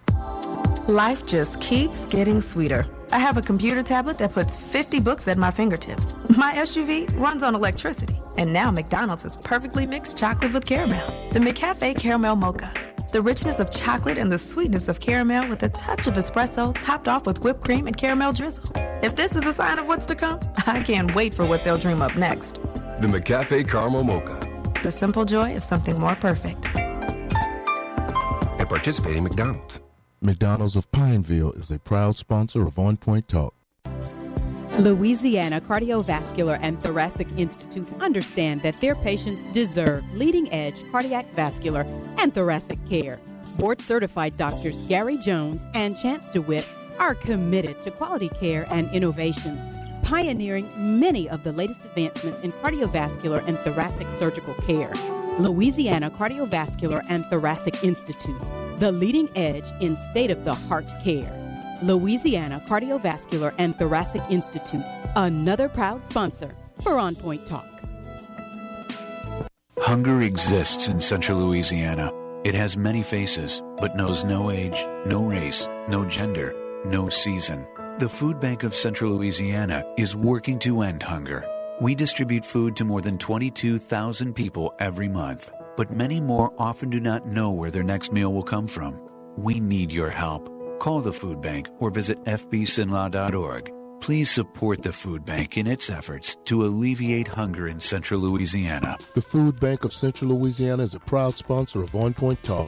Life just keeps getting sweeter. I have a computer tablet that puts fifty books at my fingertips. My S U V runs on electricity. And now McDonald's has perfectly mixed chocolate with caramel. The McCafe Caramel Mocha. The richness of chocolate and the sweetness of caramel with a touch of espresso topped off with whipped cream and caramel drizzle. If this is a sign of what's to come, I can't wait for what they'll dream up next. The McCafe Caramel Mocha. The simple joy of something more perfect. At participating McDonald's. McDonald's of Pineville is a proud sponsor of On Point Talk. Louisiana Cardiovascular and Thoracic Institute understand that their patients deserve leading-edge cardiac, vascular, and thoracic care. Board-certified doctors Gary Jones and Chance DeWitt are committed to quality care and innovations, pioneering many of the latest advancements in cardiovascular and thoracic surgical care. Louisiana Cardiovascular and Thoracic Institute, the leading edge in state-of-the-heart care. Louisiana Cardiovascular and Thoracic Institute, another proud sponsor for On Point Talk. Hunger exists in Central Louisiana. It has many faces, but knows no age, no race, no gender, no season. The Food Bank of Central Louisiana is working to end hunger. We distribute food to more than twenty-two thousand people every month, but many more often do not know where their next meal will come from. We need your help. Call the Food Bank or visit f b s i n l a dot org. Please support the Food Bank in its efforts to alleviate hunger in Central Louisiana. The Food Bank of Central Louisiana is a proud sponsor of On Point Talk.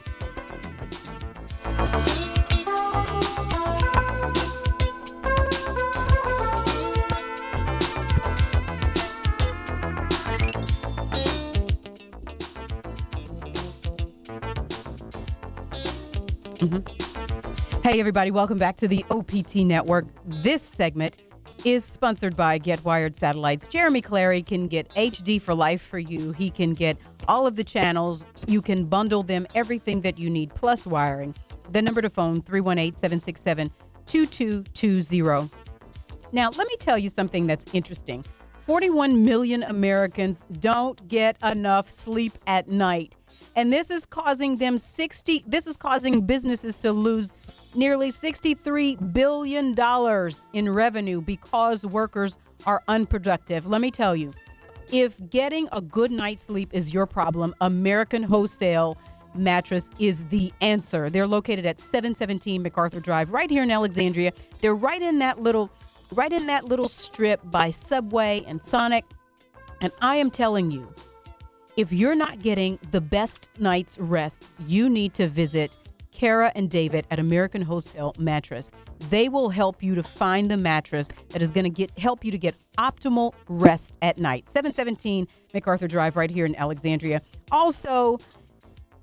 Mm-hmm. Hey, everybody. Welcome back to the O P T Network. This segment is sponsored by Get Wired Satellites. Jeremy Clary can get H D for life for you. He can get all of the channels. You can bundle them, everything that you need, plus wiring. The number to phone, three one eight, seven six seven, two two two zero. Now, let me tell you something that's interesting. forty-one million Americans don't get enough sleep at night. And this is causing them sixty, this is causing businesses to lose nearly sixty-three billion dollars in revenue because workers are unproductive. Let me tell you, if getting a good night's sleep is your problem, American Wholesale Mattress is the answer. They're located at seven seventeen MacArthur Drive, right here in Alexandria. They're right in that little, right in that little strip by Subway and Sonic. And I am telling you, if you're not getting the best night's rest, you need to visit Kara and David at American Wholesale Mattress. They will help you to find the mattress that is going to get help you to get optimal rest at night. seven seventeen MacArthur Drive, right here in Alexandria. Also,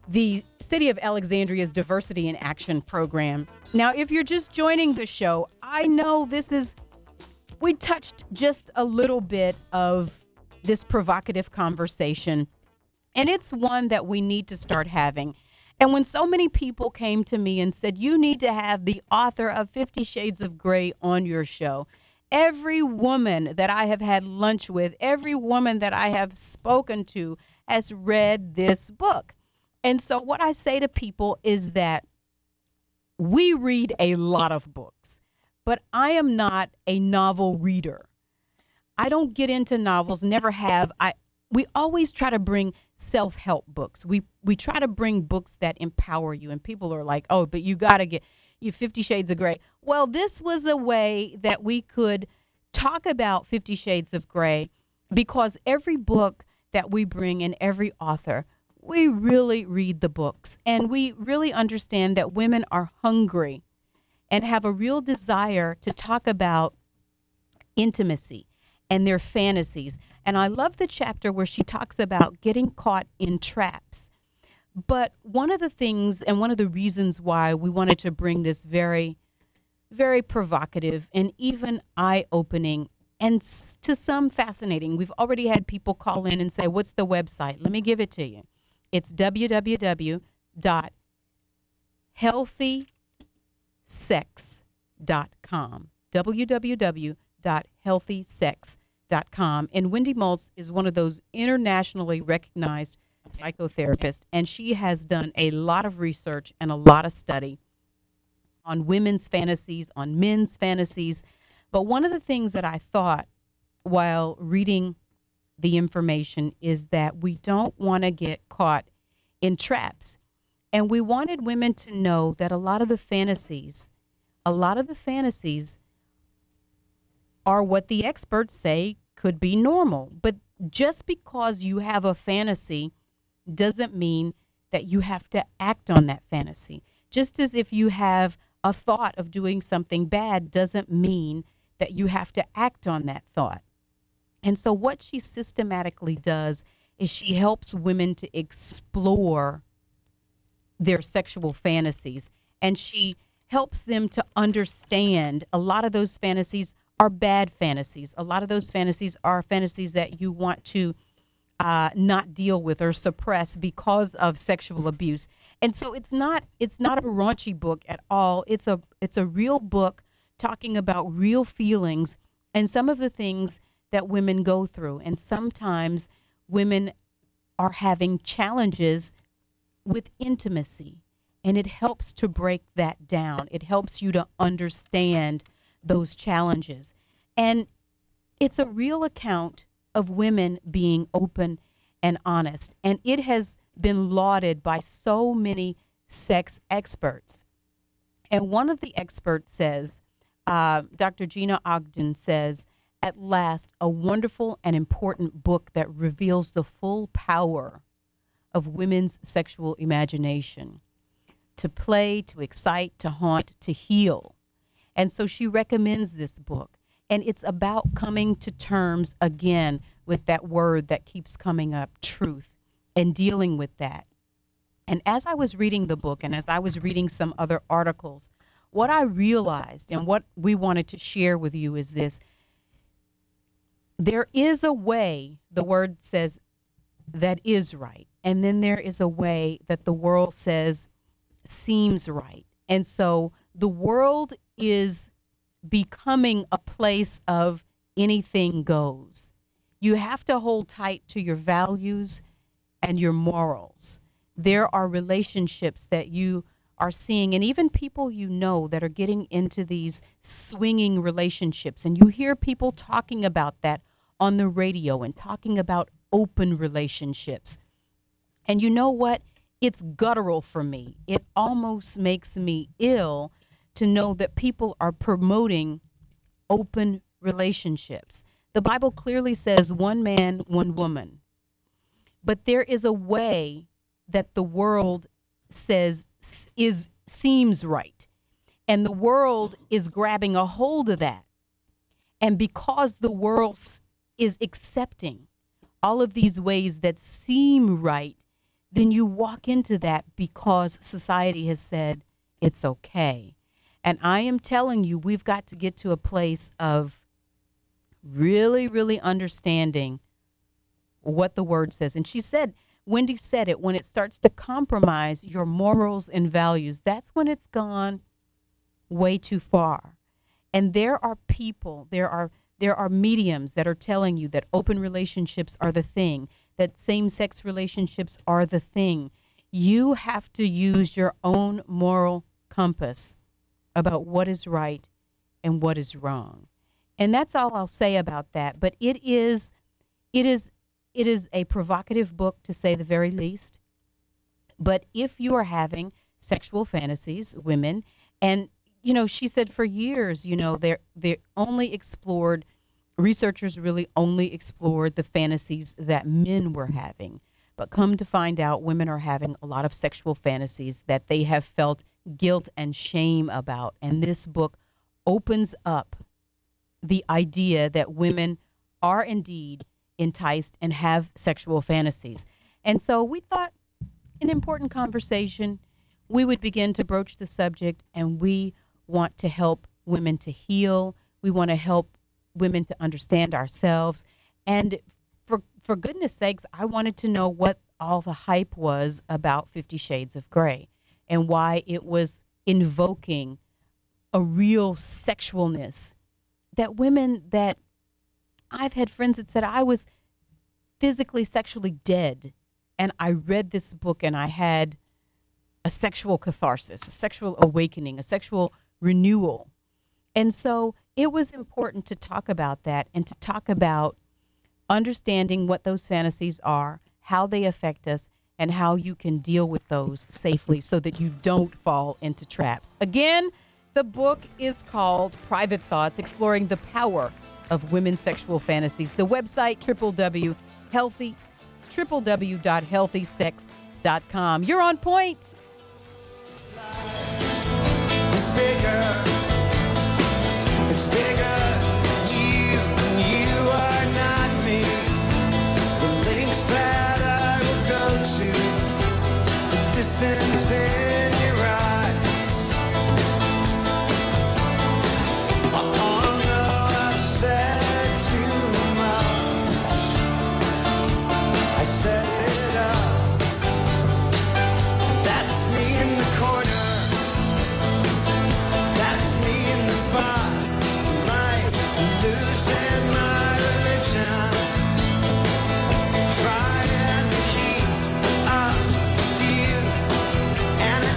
the City of Alexandria's Diversity in Action program. Now, if you're just joining the show, I know this is, we touched just a little bit of this provocative conversation, and it's one that we need to start having. And when so many people came to me and said, you need to have the author of Fifty Shades of Grey on your show, every woman that I have had lunch with, every woman that I have spoken to has read this book. And so what I say to people is that we read a lot of books, but I am not a novel reader. I don't get into novels, never have. I we always try to bring self-help books. We we try to bring books that empower you, and people are like, "Oh, but you got to get you Fifty Shades of Grey." Well, this was a way that we could talk about Fifty Shades of Grey, because every book that we bring and every author, we really read the books, and we really understand that women are hungry and have a real desire to talk about intimacy and their fantasies. And I love the chapter where she talks about getting caught in traps. But one of the things and one of the reasons why we wanted to bring this very, very provocative and even eye-opening and s- to some fascinating. We've already had people call in and say, what's the website? Let me give it to you. It's w w w dot healthy sex dot com. w w w dot healthy sex dot com. And Wendy Maltz is one of those internationally recognized psychotherapists, and she has done a lot of research and a lot of study on women's fantasies, on men's fantasies. But one of the things that I thought while reading the information is that we don't want to get caught in traps. And we wanted women to know that a lot of the fantasies, a lot of the fantasies are what the experts say could be normal. But just because you have a fantasy doesn't mean that you have to act on that fantasy. Just as if you have a thought of doing something bad doesn't mean that you have to act on that thought. And so what she systematically does is she helps women to explore their sexual fantasies, and she helps them to understand a lot of those fantasies are bad fantasies. A lot of those fantasies are fantasies that you want to uh, not deal with or suppress because of sexual abuse. And so it's not it's not a raunchy book at all. It's a it's a real book talking about real feelings and some of the things that women go through. And sometimes women are having challenges with intimacy, and it helps to break that down. It helps you to understand those challenges. And it's a real account of women being open and honest. And it has been lauded by so many sex experts. And one of the experts says, uh, Doctor Gina Ogden says, at last, a wonderful and important book that reveals the full power of women's sexual imagination to play, to excite, to haunt, to heal. And so she recommends this book. And it's about coming to terms again with that word that keeps coming up, truth, and dealing with that. And as I was reading the book and as I was reading some other articles, what I realized and what we wanted to share with you is this. There is a way, the word says, that is right. And then there is a way that the world says seems right. And so the world is becoming a place of anything goes. You have to hold tight to your values and your morals. There are relationships that you are seeing, and even people you know that are getting into these swinging relationships. And you hear people talking about that on the radio and talking about open relationships. And you know what? It's guttural for me. It almost makes me ill to know that people are promoting open relationships. The Bible clearly says one man, one woman. But there is a way that the world says is seems right. And the world is grabbing a hold of that. And because the world is accepting all of these ways that seem right, then you walk into that because society has said it's okay. And I am telling you, we've got to get to a place of really, really understanding what the word says. And she said, Wendy said it, when it starts to compromise your morals and values, that's when it's gone way too far. And there are people, there are there are mediums that are telling you that open relationships are the thing, that same-sex relationships are the thing. You have to use your own moral compass about what is right and what is wrong. And that's all I'll say about that. But it is it is it is a provocative book, to say the very least. But if you are having sexual fantasies, women, and you know, she said for years, you know, they're they only explored, researchers really only explored the fantasies that men were having. But come to find out, women are having a lot of sexual fantasies that they have felt guilt and shame about. And this book opens up the idea that women are indeed enticed and have sexual fantasies. And so we thought an important conversation, we would begin to broach the subject, and we want to help women to heal. We want to help women to understand ourselves. And for for goodness sakes, I wanted to know what all the hype was about Fifty Shades of Grey and why it was invoking a real sexualness that women that I've had friends that said I was physically sexually dead, and I read this book and I had a sexual catharsis, a sexual awakening, a sexual renewal. And so it was important to talk about that and to talk about understanding what those fantasies are, how they affect us, and how you can deal with those safely so that you don't fall into traps. Again, the book is called Private Thoughts, Exploring the Power of Women's Sexual Fantasies. The website, w w w healthy w w w dot healthy sex dot com. You're on point. It's bigger. It's bigger than you. You are not me. The links that I will go to, the distance in your eyes. Oh no, I've said too much. I set it up. That's me in the corner. That's me in the spotlight, losing my religion, trying to keep up with you, and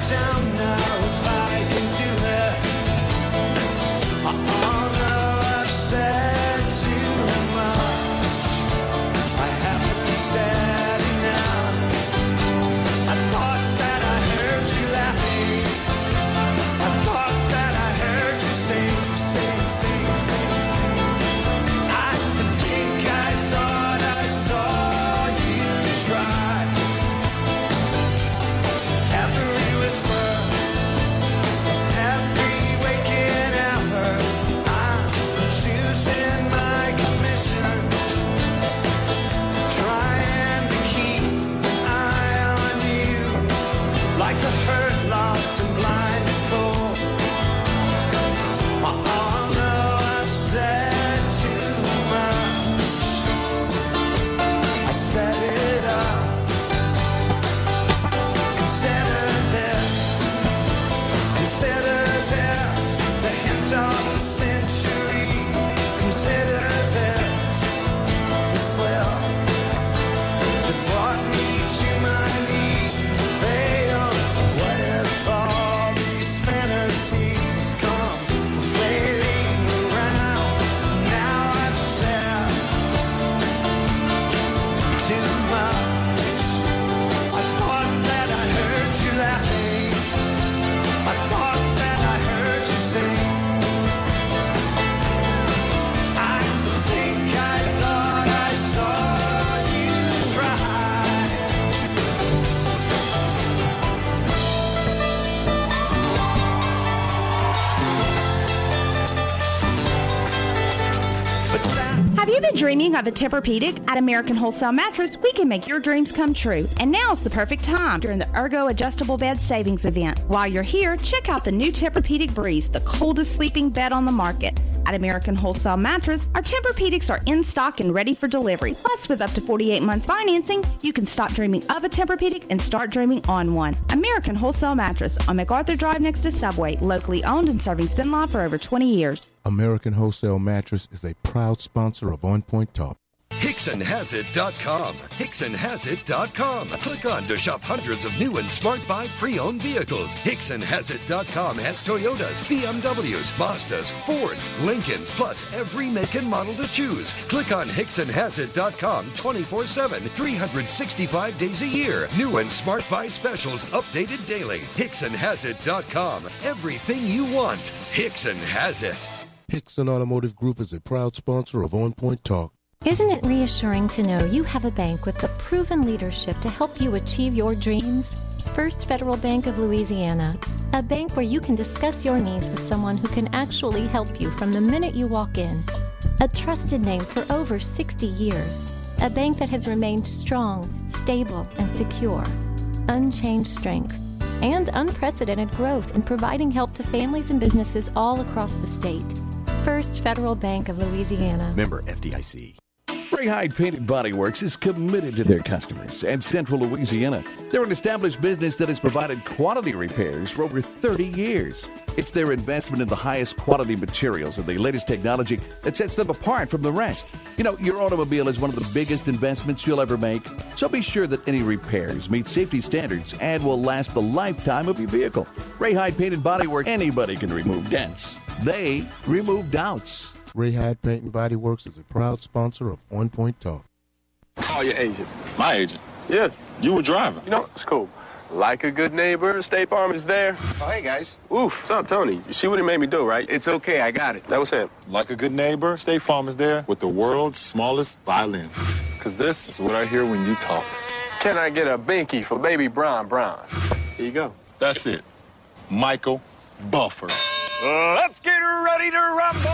Dreaming of a Tempur-Pedic? At American Wholesale Mattress, we can make your dreams come true. And now's the perfect time during the Ergo Adjustable Bed Savings Event. While you're here, check out the new Tempur-Pedic Breeze, the coldest sleeping bed on the market. At American Wholesale Mattress, our Tempur-Pedics are in stock and ready for delivery. Plus, with up to forty-eight months financing, you can stop dreaming of a Tempur-Pedic and start dreaming on one. American Wholesale Mattress on MacArthur Drive next to Subway, locally owned and serving Cenla for over twenty years. American Wholesale Mattress is a proud sponsor of On Point Talk. Hickson Has It dot com. Hickson Has It dot com. Click on to shop hundreds of new and smart buy pre-owned vehicles. Hickson Has It dot com has Toyotas, B M Ws, Mazdas, Fords, Lincolns, plus every make and model to choose. Click on Hickson Has It dot com twenty-four seven, three hundred sixty-five days a year. New and smart buy specials updated daily. Hickson Has It dot com. Everything you want. Hickson has it. Hickson Automotive Group is a proud sponsor of On Point Talk. Isn't it reassuring to know you have a bank with the proven leadership to help you achieve your dreams? First Federal Bank of Louisiana, a bank where you can discuss your needs with someone who can actually help you from the minute you walk in. A trusted name for over sixty years, a bank that has remained strong, stable, and secure. Unchanged strength and unprecedented growth in providing help to families and businesses all across the state. First Federal Bank of Louisiana. Member F D I C. Ray Hyde Painted Body Works is committed to their customers and Central Louisiana. They're an established business that has provided quality repairs for over thirty years. It's their investment in the highest quality materials and the latest technology that sets them apart from the rest. You know, your automobile is one of the biggest investments you'll ever make, so be sure that any repairs meet safety standards and will last the lifetime of your vehicle. Ray Hyde Painted Body Works, anybody can remove dents. They remove doubts. Ray Hyde Paint and Body Works is a proud sponsor of On Point Talk. Oh, your agent. My agent? Yeah. You were driving. You know, it's cool. Like a good neighbor, State Farm is there. Oh, hey, guys. Oof. What's up, Tony? You see what he made me do, right? It's okay. I got it. That was him. Like a good neighbor, State Farm is there with the world's smallest violin. Because this is what I hear when you talk. Can I get a binky for baby Brown Brown? Here you go. That's it. Michael Buffer. Let's get ready to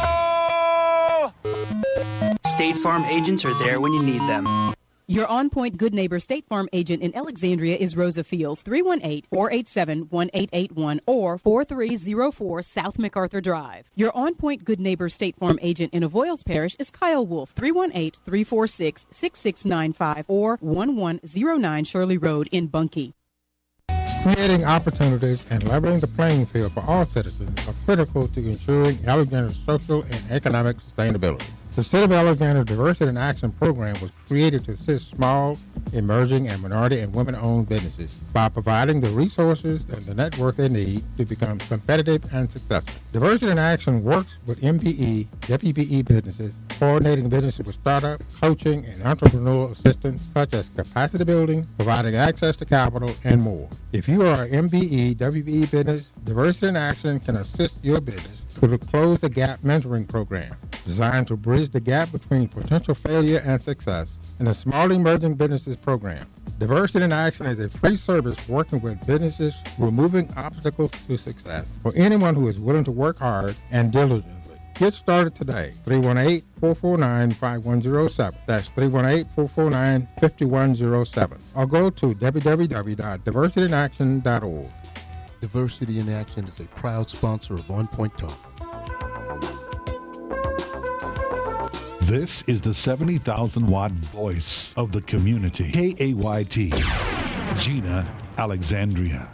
rumble! State Farm agents are there when you need them. Your On Point Good Neighbor State Farm agent in Alexandria is Rosa Fields, three one eight, four eight seven, one eight eight one or four three zero four South MacArthur Drive. Your On Point Good Neighbor State Farm agent in Avoyles Parish is Kyle Wolf, three one eight, three four six, six six nine five or one one zero nine Shirley Road in Bunkie. Creating opportunities and leveling the playing field for all citizens are critical to ensuring Alexandria's social and economic sustainability. The City of Alexandria Diversity in Action program was created to assist small, emerging, and minority and women-owned businesses by providing the resources and the network they need to become competitive and successful. Diversity in Action works with M B E, W B E businesses, coordinating businesses with startup, coaching, and entrepreneurial assistance such as capacity building, providing access to capital, and more. If you are an M B E, W B E business, Diversity in Action can assist your business through the Close the Gap mentoring program, designed to bridge the gap between potential failure and success, and the Small Emerging Businesses program. Diversity in Action is a free service working with businesses removing obstacles to success for anyone who is willing to work hard and diligently. Get started today. three one eight, four four nine, five one zero seven. That's three one eight, four four nine, five one zero seven. Or go to w w w dot diversity in action dot org. Diversity in Action is a proud sponsor of On Point Talk. This is the seventy thousand watt voice of the community. K A Y T, Gina, Alexandria.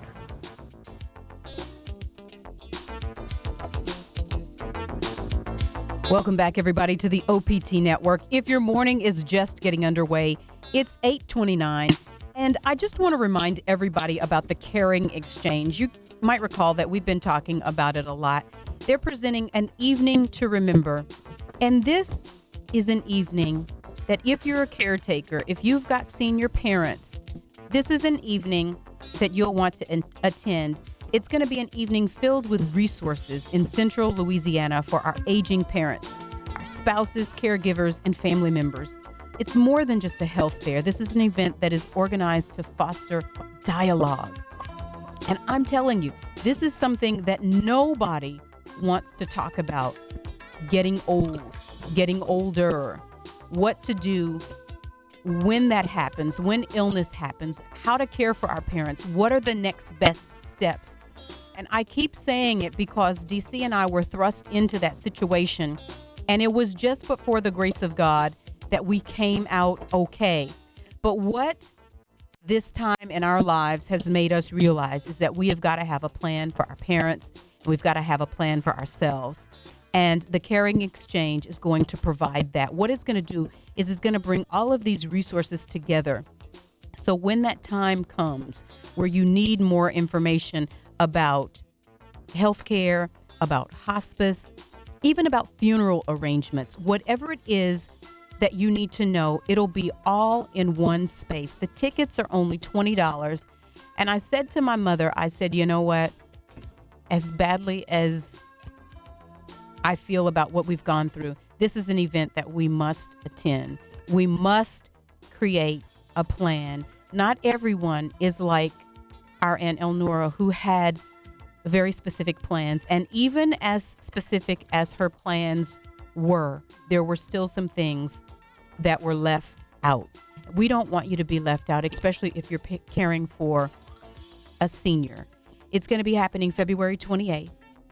Welcome back, everybody, to the O P T Network. If your morning is just getting underway, it's eight twenty-nine, and I just want to remind everybody about the Caring Exchange. You might recall that we've been talking about it a lot. They're presenting an evening to remember, and this is an evening that if you're a caretaker, if you've got senior parents, this is an evening that you'll want to in- attend. It's going to be an evening filled with resources in Central Louisiana for our aging parents, our spouses, caregivers, and family members. It's more than just a health fair. This is an event that is organized to foster dialogue. And I'm telling you, this is something that nobody wants to talk about. Getting old, getting older, what to do when that happens, when illness happens, how to care for our parents, what are the next best steps. And I keep saying it because D C and I were thrust into that situation, and it was just but for the grace of God that we came out okay. But what this time in our lives has made us realize is that we have got to have a plan for our parents, and we've got to have a plan for ourselves. And the Caring Exchange is going to provide that. What it's going to do is it's going to bring all of these resources together. So when that time comes where you need more information about healthcare, about hospice, even about funeral arrangements, whatever it is that you need to know, it'll be all in one space. The tickets are only twenty dollars. And I said to my mother, I said, you know what? As badly as I feel about what we've gone through, this is an event that we must attend. We must create a plan. Not everyone is like our Aunt Elnora, who had very specific plans. And even as specific as her plans were, there were still some things that were left out. We don't want you to be left out, especially if you're p- caring for a senior. It's going to be happening February twenty-eighth.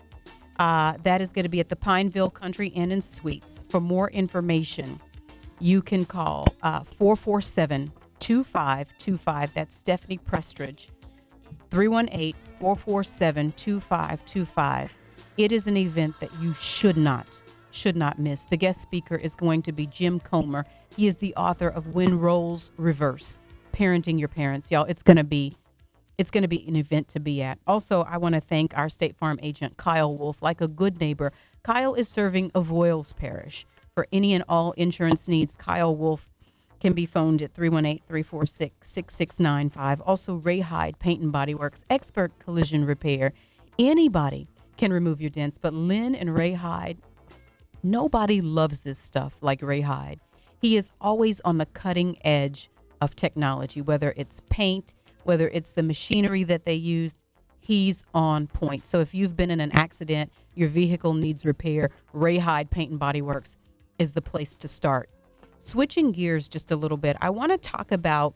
Uh, that is going to be at the Pineville Country Inn and Suites. For more information, you can call uh, four four seven, two five two five. That's Stephanie Prestridge. three one eight, four four seven, two five two five. It is an event that you should not, should not miss. The guest speaker is going to be Jim Comer. He is the author of When Roles Reverse, Parenting Your Parents. Y'all, it's going to be It's going to be an event to be at. Also, I want to thank our State Farm agent, Kyle Wolf. Like a good neighbor, Kyle is serving Avoyles Parish. For any and all insurance needs, Kyle Wolf can be phoned at three one eight, three four six, six six nine five. Also, Ray Hyde Paint and Body Works, expert collision repair. Anybody can remove your dents, but Lynn and Ray Hyde, nobody loves this stuff like Ray Hyde. He is always on the cutting edge of technology, whether it's paint, whether it's the machinery that they used, he's on point. So if you've been in an accident, your vehicle needs repair, Ray Hyde Paint and Body Works is the place to start. Switching gears just a little bit, I want to talk about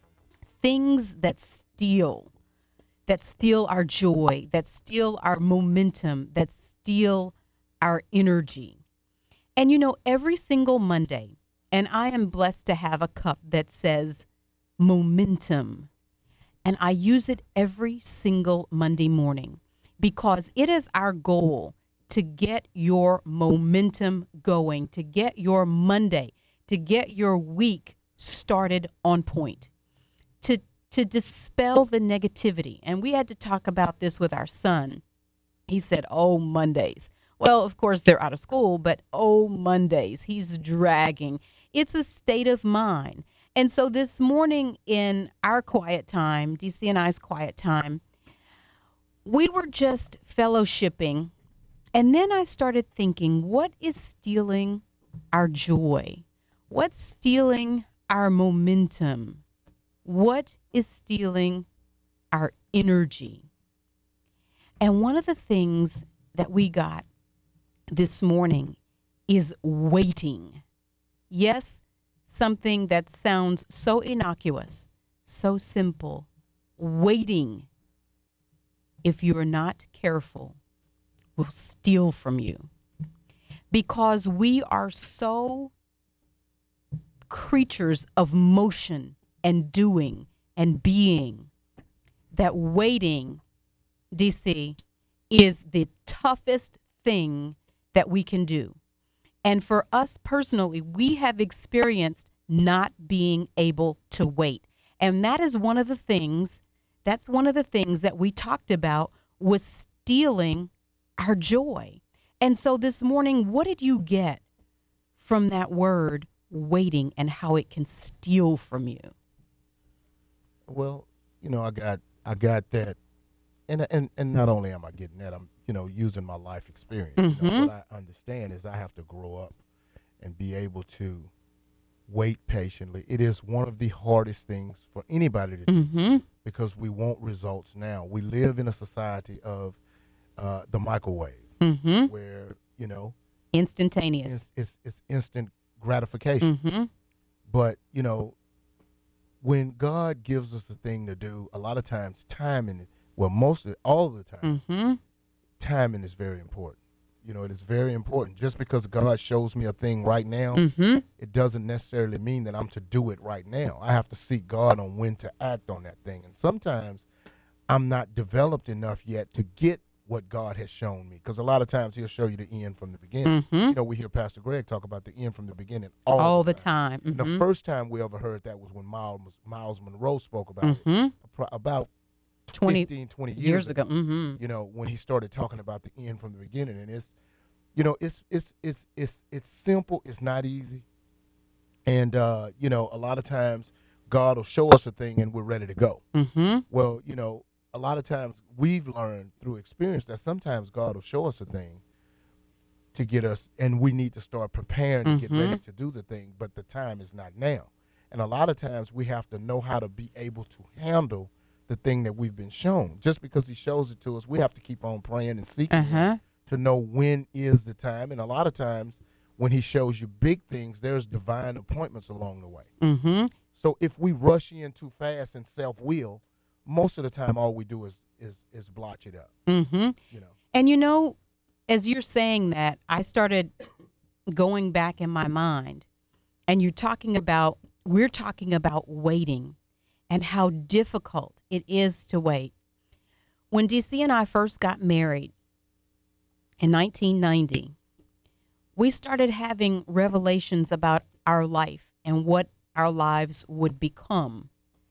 things that steal, that steal our joy, that steal our momentum, that steal our energy. And you know, every single Monday, and I am blessed to have a cup that says momentum. And I use it every single Monday morning because it is our goal to get your momentum going, to get your Monday, to get your week started on point, to, to dispel the negativity. And we had to talk about this with our son. He said, oh, Mondays. Well, of course, they're out of school, but oh, Mondays. He's dragging. It's a state of mind. And so this morning in our quiet time, D C and I's quiet time, we were just fellowshipping. And then I started thinking, what is stealing our joy? What's stealing our momentum? What is stealing our energy? And one of the things that we got this morning is waiting. Yes, something that sounds so innocuous, so simple. Waiting, if you're not careful, will steal from you. Because we are so creatures of motion and doing and being that waiting, D C, is the toughest thing that we can do. And for us personally, we have experienced not being able to wait. And that is one of the things, that's one of the things that we talked about was stealing our joy. And so this morning, what did you get from that word waiting and how it can steal from you? Well, you know, I got I got that. And and and not only am I getting that, I'm, you know, using my life experience. Mm-hmm. You know, what I understand is I have to grow up and be able to wait patiently. It is one of the hardest things for anybody to do mm-hmm. because we want results now. We live in a society of uh, the microwave mm-hmm. where, you know, instantaneous. It's, it's, it's instant gratification. Mm-hmm. But, you know, when God gives us a thing to do, a lot of times timing, well, most of all the time, Mm-hmm. timing is very important. You know, it is very important. Just because God shows me a thing right now, Mm-hmm. it doesn't necessarily mean that I'm to do it right now. I have to seek God on when to act on that thing. And sometimes I'm not developed enough yet to get what God has shown me. Because a lot of times he'll show you the end from the beginning. Mm-hmm. You know, we hear Pastor Greg talk about the end from the beginning all, All the the time. time. And the Mhm. first time we ever heard that was when Miles, Miles Monroe spoke about it. Mhm. Pro- About twenty fifteen, twenty years, years ago. Mhm. You know, when he started talking about the end from the beginning. And it's, you know, it's it's it's it's it's simple. It's not easy. And uh, you know, a lot of times God will show us a thing and we're ready to go. Mm-hmm. Well, you know, a lot of times we've learned through experience that sometimes God will show us a thing to get us, and we need to start preparing to get Mhm. ready to do the thing, but the time is not now. And a lot of times we have to know how to be able to handle the thing that we've been shown. Just because he shows it to us, we have to keep on praying and seeking him Uh-huh. to know when is the time. And a lot of times when he shows you big things, there's divine appointments along the way. Mm-hmm. So if we rush in too fast and self-will, most of the time all we do is is is blotch it up. Mm-hmm. You know. And you know, as you're saying that, I started going back in my mind, and you're talking about, we're talking about waiting and how difficult it is to wait. When D C and I first got married in nineteen ninety, we started having revelations about our life and what our lives would become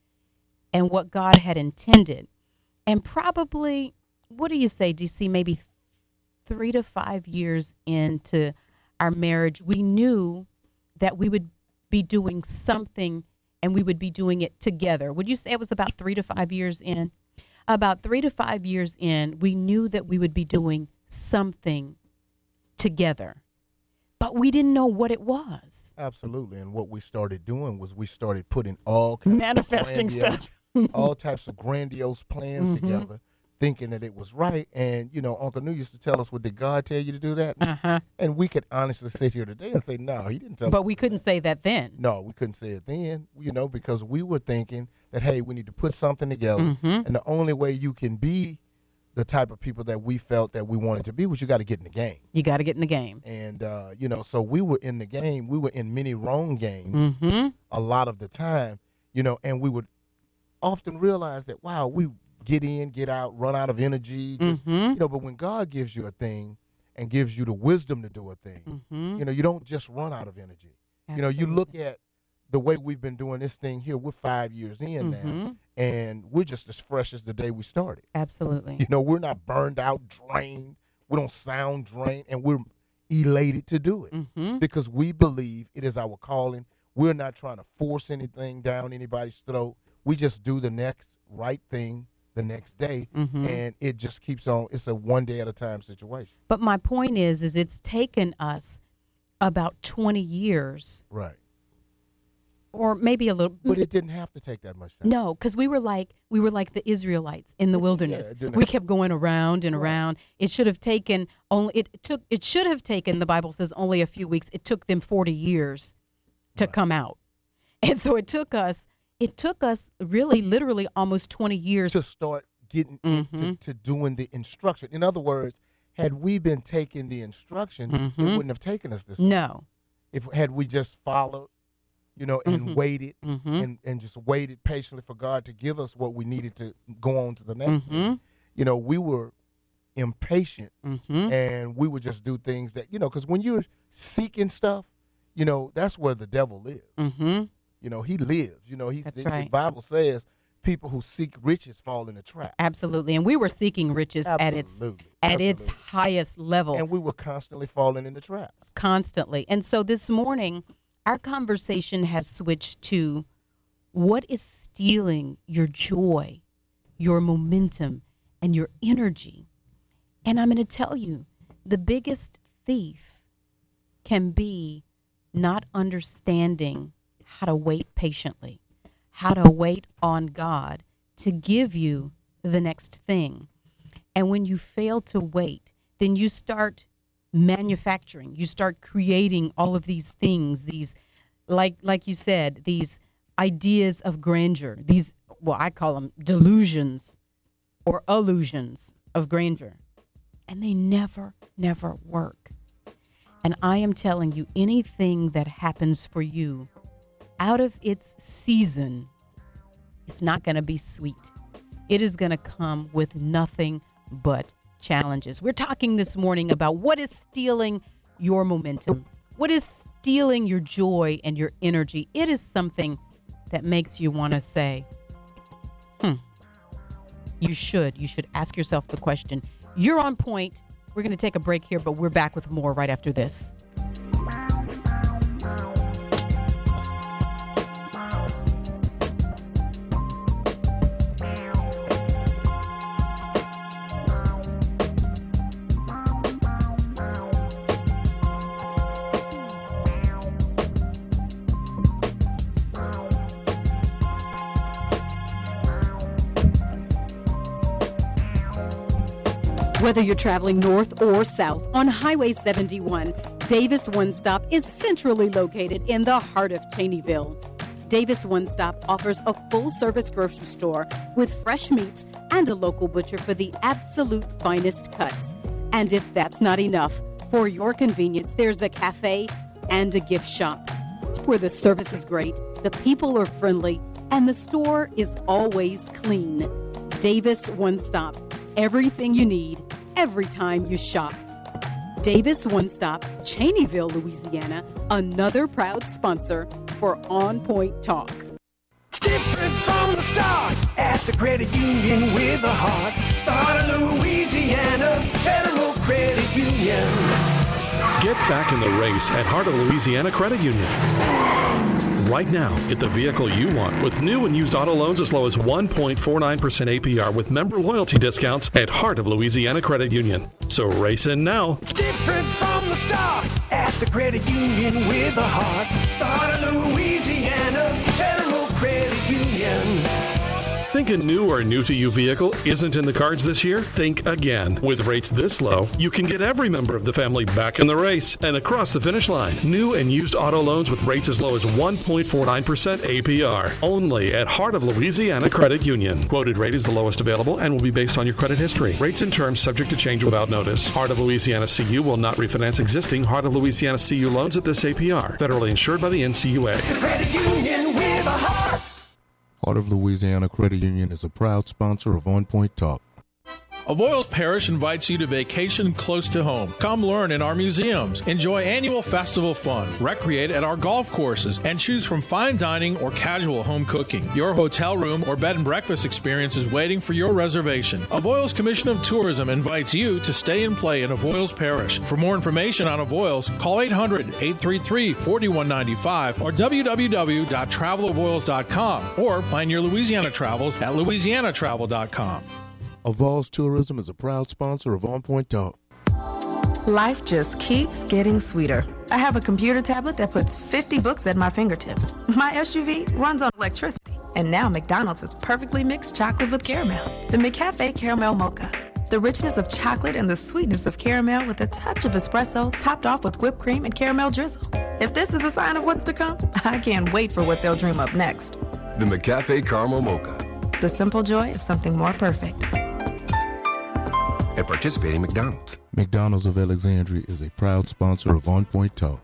and what God had intended. And probably, what do you say, D C, maybe th- three to five years into our marriage, we knew that we would be doing something and we would be doing it together. Would you say it was about three to five years in? About three to five years in, we knew that we would be doing something together, but we didn't know what it was. Absolutely. And what we started doing was we started putting all kinds Manifesting of grandiose- stuff. all types of grandiose plans Mhm. together, thinking that it was right. And, you know, Uncle New used to tell us, well, did God tell you to do that? Uh-huh. And we could honestly sit here today and say, no, he didn't tell us. But we couldn't say that then. No, we couldn't say it then, you know, because we were thinking that, hey, we need to put something together. Mhm. And the only way you can be the type of people that we felt that we wanted to be was you got to get in the game. You got to get in the game. And, uh, you know, so we were in the game. We were in many wrong games Mhm. a lot of the time, you know, and we would often realize that, wow, we get in, get out, run out of energy. Just, Mhm. You know, but when God gives you a thing and gives you the wisdom to do a thing, Mhm. you know, you don't just run out of energy. You know, you look at the way we've been doing this thing here. We're five years in now, Mhm. and we're just as fresh as the day we started. Absolutely. You know, we're not burned out, drained. We don't sound drained, and we're elated to do it Mhm. because we believe it is our calling. We're not trying to force anything down anybody's throat. We just do the next right thing the next day, Mhm. and it just keeps on. It's a one day at a time situation. But my point is, is it's taken us about twenty years, Right. or maybe a little. But it didn't have to take that much time. No, because we were like we were like the Israelites in the wilderness. it didn't we have- kept going around and around. It should have taken only it took it should have taken, the Bible says, only a few weeks. It took them forty years to come out, and so it took us. It took us really, literally, almost twenty years to start getting Mhm. into to doing the instruction. In other words, had we been taking the instruction, it Mhm. wouldn't have taken us this long. No. If had we just followed, you know, and Mhm. waited Mhm. and, and just waited patiently for God to give us what we needed to go on to the next thing. Mhm. You know, we were impatient Mhm. and we would just do things that, you know, because when you're seeking stuff, you know, that's where the devil lives. Mm-hmm. You know, he lives. You know, he, That's the, right. the Bible says people who seek riches fall in a trap. Absolutely, and we were seeking riches at its Absolutely. at its highest level. And we were constantly falling in the trap. Constantly. And so this morning, our conversation has switched to what is stealing your joy, your momentum, and your energy. And I'm going to tell you, the biggest thief can be not understanding how to wait patiently, how to wait on God to give you the next thing. And when you fail to wait, then you start manufacturing. You start creating all of these things, these, like like you said, these ideas of grandeur, these, well, I call them delusions or illusions of grandeur. And they never, never work. And I am telling you, anything that happens for you out of its season, it's not going to be sweet. It is going to come with nothing but challenges. We're talking this morning about what is stealing your momentum, what is stealing your joy and your energy. It is something that makes you want to say, hmm, you should. You should ask yourself the question. You're on point. We're going to take a break here, but we're back with more right after this. Whether you're traveling north or south on Highway seventy-one, Davis One Stop is centrally located in the heart of Cheneyville. Davis One Stop offers a full-service grocery store with fresh meats and a local butcher for the absolute finest cuts. And if that's not enough, for your convenience, there's a cafe and a gift shop where the service is great, the people are friendly, and the store is always clean. Davis One Stop. Everything you need, every time you shop. Davis One Stop, Cheneyville, Louisiana, another proud sponsor for On Point Talk. It's different from the start at the credit union with a heart. The heart of Louisiana, Federal Credit Union. Get back in the race at Heart of Louisiana Credit Union. Right now, get the vehicle you want with new and used auto loans as low as one point four nine percent A P R with member loyalty discounts at Heart of Louisiana Credit Union. So race in now. It's different from the start at the credit union with a heart. The heart of Louisiana, Federal Credit Union. Think a new or new to you vehicle isn't in the cards this year? Think again. With rates this low, you can get every member of the family back in the race and across the finish line. New and used auto loans with rates as low as one point four nine percent A P R. Only at Heart of Louisiana Credit Union. Quoted rate is the lowest available and will be based on your credit history. Rates and terms subject to change without notice. Heart of Louisiana C U will not refinance existing Heart of Louisiana C U loans at this A P R. Federally insured by the N C U A. Credit union with a heart. Heart of Louisiana Credit Union is a proud sponsor of On Point Talk. Avoyles Parish invites you to vacation close to home. Come learn in our museums, enjoy annual festival fun, recreate at our golf courses, and choose from fine dining or casual home cooking. Your hotel room or bed and breakfast experience is waiting for your reservation. Avoyles Commission of Tourism invites you to stay and play in Avoyles Parish. For more information on Avoyles, call eight hundred, eight three three, four one nine five or w w w dot travel avoyles dot com or plan your Louisiana travels at louisiana travel dot com. Avoyles Tourism is a proud sponsor of On Point Talk. Life just keeps getting sweeter. I have a computer tablet that puts fifty books at my fingertips. My S U V runs on electricity. And now McDonald's has perfectly mixed chocolate with caramel. The McCafe Caramel Mocha. The richness of chocolate and the sweetness of caramel with a touch of espresso topped off with whipped cream and caramel drizzle. If this is a sign of what's to come, I can't wait for what they'll dream up next. The McCafe Caramel Mocha. The simple joy of something more perfect. At participating McDonald's. McDonald's of Alexandria is a proud sponsor of On Point Talk.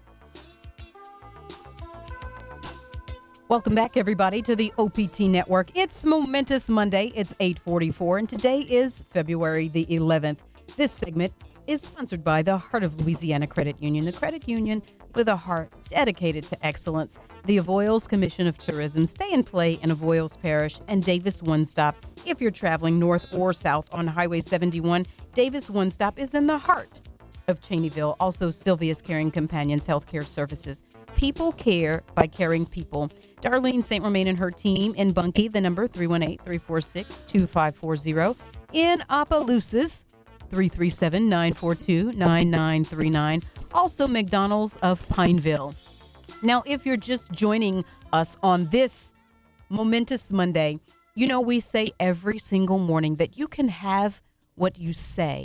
Welcome back, everybody, to the O P T Network. It's Momentous Monday. It's eight forty-four, and today is February the eleventh. This segment is sponsored by the Heart of Louisiana Credit Union, the credit union with a heart dedicated to excellence. The Avoyles Commission of Tourism. Stay and play in Avoyles Parish and Davis One Stop. If you're traveling north or south on Highway seventy-one, Davis One Stop is in the heart of Cheneyville. Also, Sylvia's Caring Companions Healthcare Services. People care by caring people. Darlene Saint Romain and her team in Bunkie, the number three one eight, three four six, two five four zero. In Opelousas, three three seven, nine four two, nine nine three nine. Also, McDonald's of Pineville. Now, if you're just joining us on this Momentous Monday, you know we say every single morning that you can have what you say.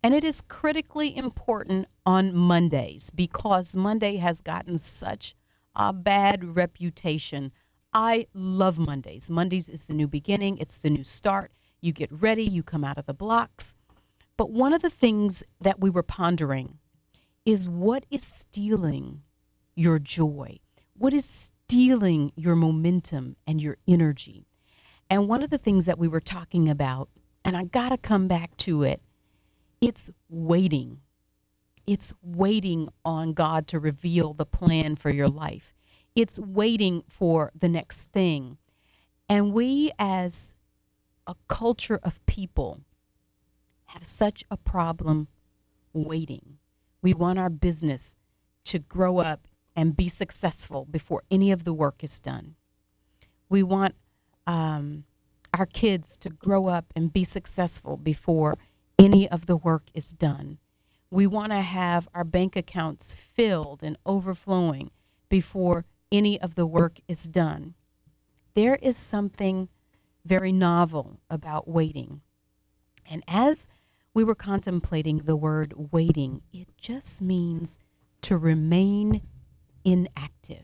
And it is critically important on Mondays because Monday has gotten such a bad reputation. I love Mondays. Mondays is the new beginning. It's the new start. You get ready. You come out of the blocks. But one of the things that we were pondering is what is stealing your joy? What is stealing your momentum and your energy? And one of the things that we were talking about, and I got to come back to it, it's waiting. It's waiting on God to reveal the plan for your life. It's waiting for the next thing. And we as a culture of people have such a problem waiting. We want our business to grow up and be successful before any of the work is done. We want um, our kids to grow up and be successful before any of the work is done. We want to have our bank accounts filled and overflowing before any of the work is done. There is something very novel about waiting. And as we were contemplating the word waiting, it just means to remain inactive.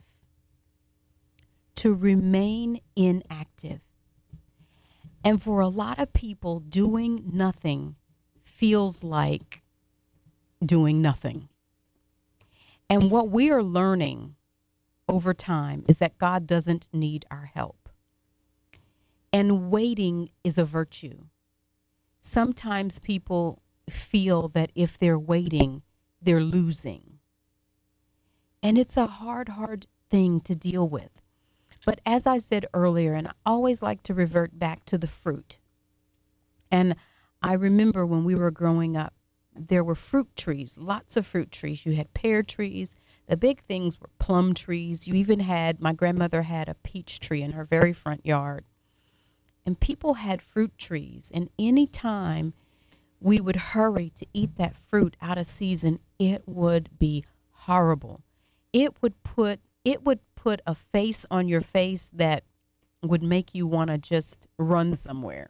To remain inactive. And for a lot of people, doing nothing feels like doing nothing. And what we are learning over time is that God doesn't need our help. And waiting is a virtue. Sometimes people feel that if they're waiting, they're losing. And it's a hard, hard thing to deal with. But as I said earlier, and I always like to revert back to the fruit. And I remember when we were growing up, there were fruit trees, lots of fruit trees. You had pear trees. The big things were plum trees. You even had, my grandmother had a peach tree in her very front yard. And people had fruit trees. And any time we would hurry to eat that fruit out of season, it would be horrible. It would put, it would put a face on your face that would make you want to just run somewhere.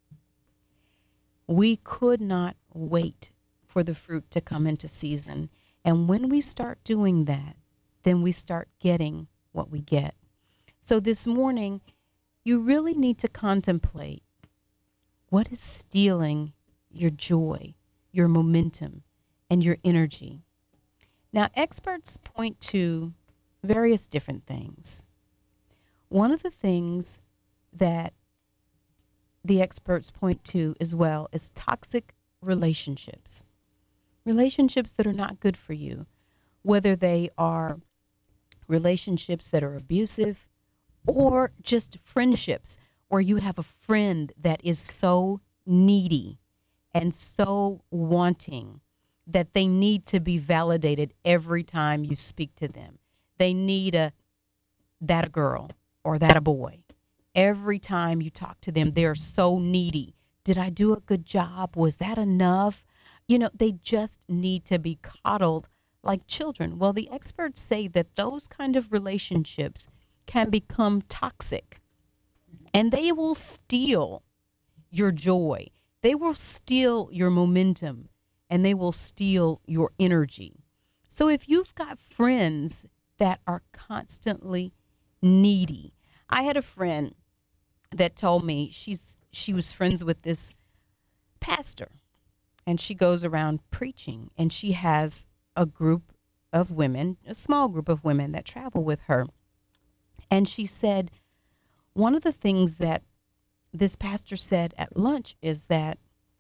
We could not wait for the fruit to come into season. And when we start doing that, then we start getting what we get. So this morning, you really need to contemplate what is stealing your joy, your momentum, and your energy. Now, experts point to various different things. One of the things that the experts point to as well is toxic relationships. Relationships that are not good for you, whether they are relationships that are abusive or just friendships where you have a friend that is so needy and so wanting that they need to be validated every time you speak to them. They need a, that a girl or that a boy. Every time you talk to them, they're so needy. Did I do a good job? Was that enough? You know, they just need to be coddled like children. Well, the experts say that those kind of relationships can become toxic, and they will steal your joy. They will steal your momentum, and they will steal your energy. So if you've got friends that are constantly needy, I had a friend that told me she's she was friends with this pastor, and she goes around preaching, and she has a group of women, a small group of women that travel with her. And she said, one of the things that this pastor said at lunch is that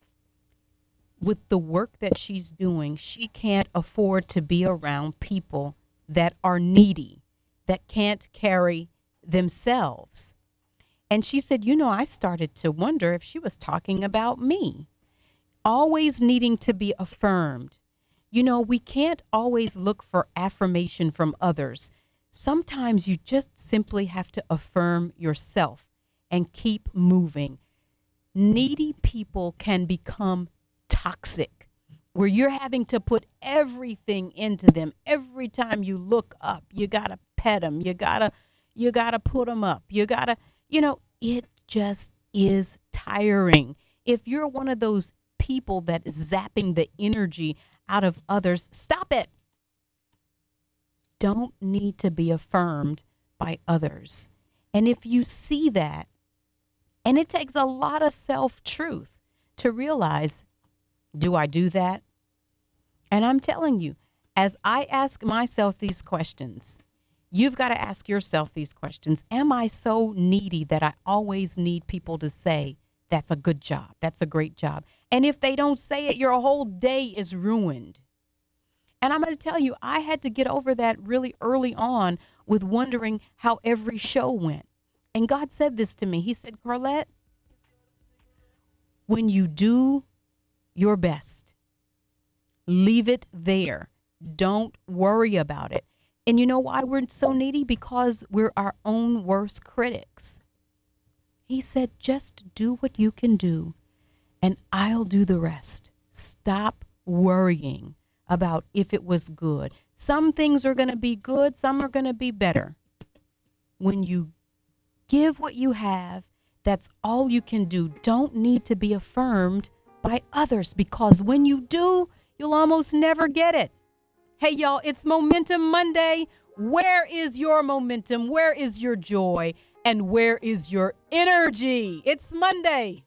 with the work that she's doing, she can't afford to be around people that are needy, that can't carry themselves. And she said, you know, I started to wonder if she was talking about me, always needing to be affirmed. You know, we can't always look for affirmation from others. Sometimes you just simply have to affirm yourself and keep moving. Needy people can become toxic, where you're having to put everything into them. Every time you look up, you gotta pet them. You gotta, you gotta put them up. You gotta, you know, it just is tiring. If you're one of those people that is zapping the energy out of others. Stop it. Don't need to be affirmed by others. And if you see that, and it takes a lot of self-truth to realize, do I do that? And I'm telling you, as I ask myself these questions, you've got to ask yourself these questions. Am I so needy that I always need people to say, that's a good job, that's a great job? And if they don't say it, your whole day is ruined. And I'm going to tell you, I had to get over that really early on with wondering how every show went. And God said this to me. He said, Carlette, when you do your best, leave it there. Don't worry about it. And you know why we're so needy? Because we're our own worst critics. He said, just do what you can do, and I'll do the rest. Stop worrying about if it was good. Some things are going to be good. Some are going to be better. When you give what you have, that's all you can do. Don't need to be affirmed by others, because when you do, you'll almost never get it. Hey, y'all, it's Momentum Monday. Where is your momentum? Where is your joy? And where is your energy? It's Monday.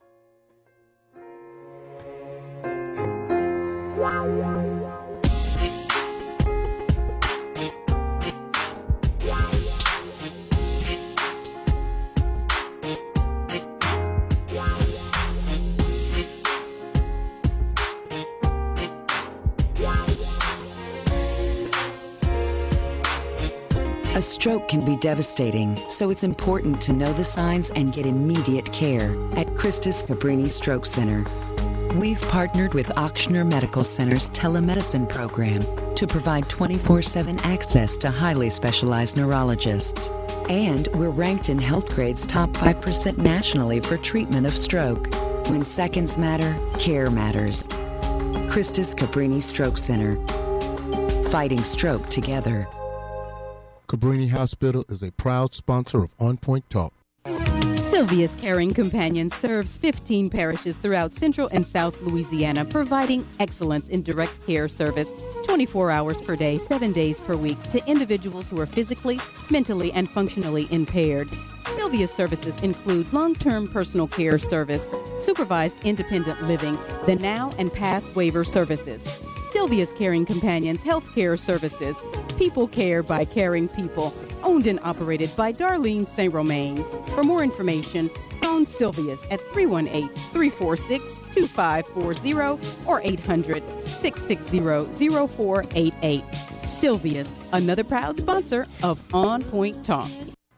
A stroke can be devastating, so it's important to know the signs and get immediate care at Christus Cabrini Stroke Center. We've partnered with Ochsner Medical Center's telemedicine program to provide twenty-four seven access to highly specialized neurologists. And we're ranked in HealthGrade's top five percent nationally for treatment of stroke. When seconds matter, care matters. Christus Cabrini Stroke Center. Fighting stroke together. Cabrini Hospital is a proud sponsor of On Point Talk. Sylvia's Caring Companion serves fifteen parishes throughout Central and South Louisiana, providing excellence in direct care service twenty-four hours per day, seven days per week to individuals who are physically, mentally, and functionally impaired. Sylvia's services include long-term personal care service, supervised independent living, the now and past waiver services. Sylvia's Caring Companions Healthcare Services. People care by caring people. Owned and operated by Darlene Saint Romain. For more information, phone Sylvia's at three one eight, three four six, two five four zero or eight hundred, six six zero, zero four eight eight. Sylvia's, another proud sponsor of On Point Talk.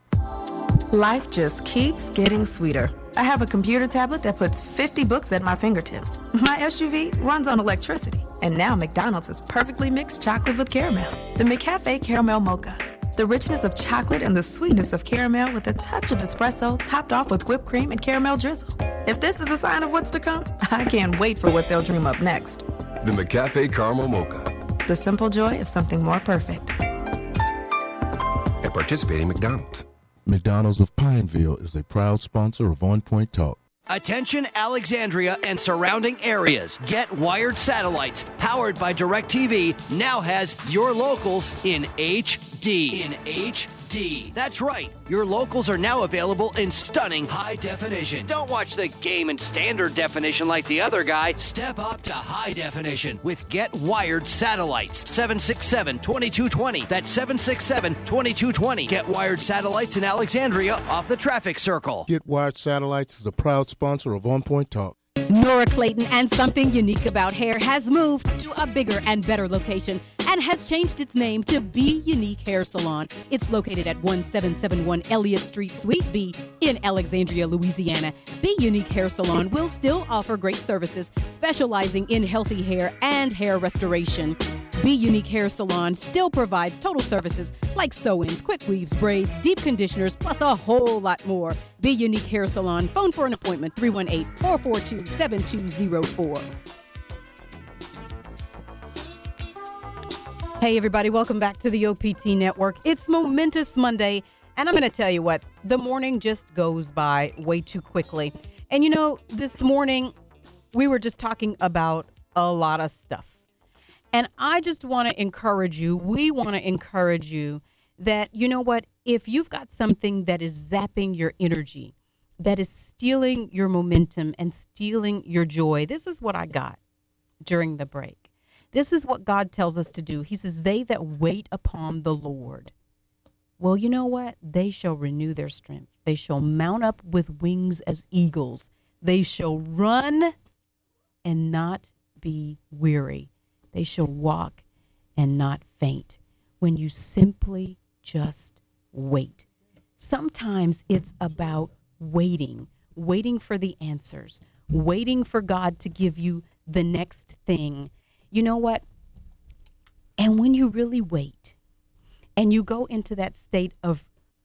Life just keeps getting sweeter. I have a computer tablet that puts fifty books at my fingertips. My S U V runs on electricity. And now McDonald's has perfectly mixed chocolate with caramel. The McCafe Caramel Mocha. The richness of chocolate and the sweetness of caramel with a touch of espresso topped off with whipped cream and caramel drizzle. If this is a sign of what's to come, I can't wait for what they'll dream up next. The McCafe Caramel Mocha. The simple joy of something more perfect. At participating McDonald's. McDonald's of Pineville is a proud sponsor of On Point Talk. Attention Alexandria and surrounding areas. Get Wired Satellites, powered by DirecTV, now has your locals in H D. In H D. That's right. Your locals are now available in stunning high definition. Don't watch the game in standard definition like the other guy. Step up to high definition with Get Wired Satellites. seven six seven, two two two zero. That's seven six seven, two two two zero. Get Wired Satellites in Alexandria off the traffic circle. Get Wired Satellites is a proud sponsor of On Point Talk. Nora Clayton and Something Unique About Hair has moved to a bigger and better location and has changed its name to Be Unique Hair Salon. It's located at one seven seven one Elliott Street, Suite B in Alexandria, Louisiana. Be Unique Hair Salon will still offer great services, specializing in healthy hair and hair restoration. Be Unique Hair Salon still provides total services like sew-ins, quick weaves, braids, deep conditioners, plus a whole lot more. Be Unique Hair Salon. Phone for an appointment, three one eight, four four two, seven two zero four. Hey, everybody. Welcome back to the O P T Network. It's Momentous Monday, and I'm going to tell you what, the morning just goes by way too quickly. And, you know, this morning, we were just talking about a lot of stuff. And I just want to encourage you, we want to encourage you that, you know what, if you've got something that is zapping your energy, that is stealing your momentum and stealing your joy, this is what I got during the break. This is what God tells us to do. He says, they that wait upon the Lord. Well, you know what? They shall renew their strength. They shall mount up with wings as eagles. They shall run and not be weary. They shall walk and not faint. When you simply just wait. Sometimes it's about waiting, waiting for the answers, waiting for God to give you the next thing. You know what? And when you really wait and you go into that state of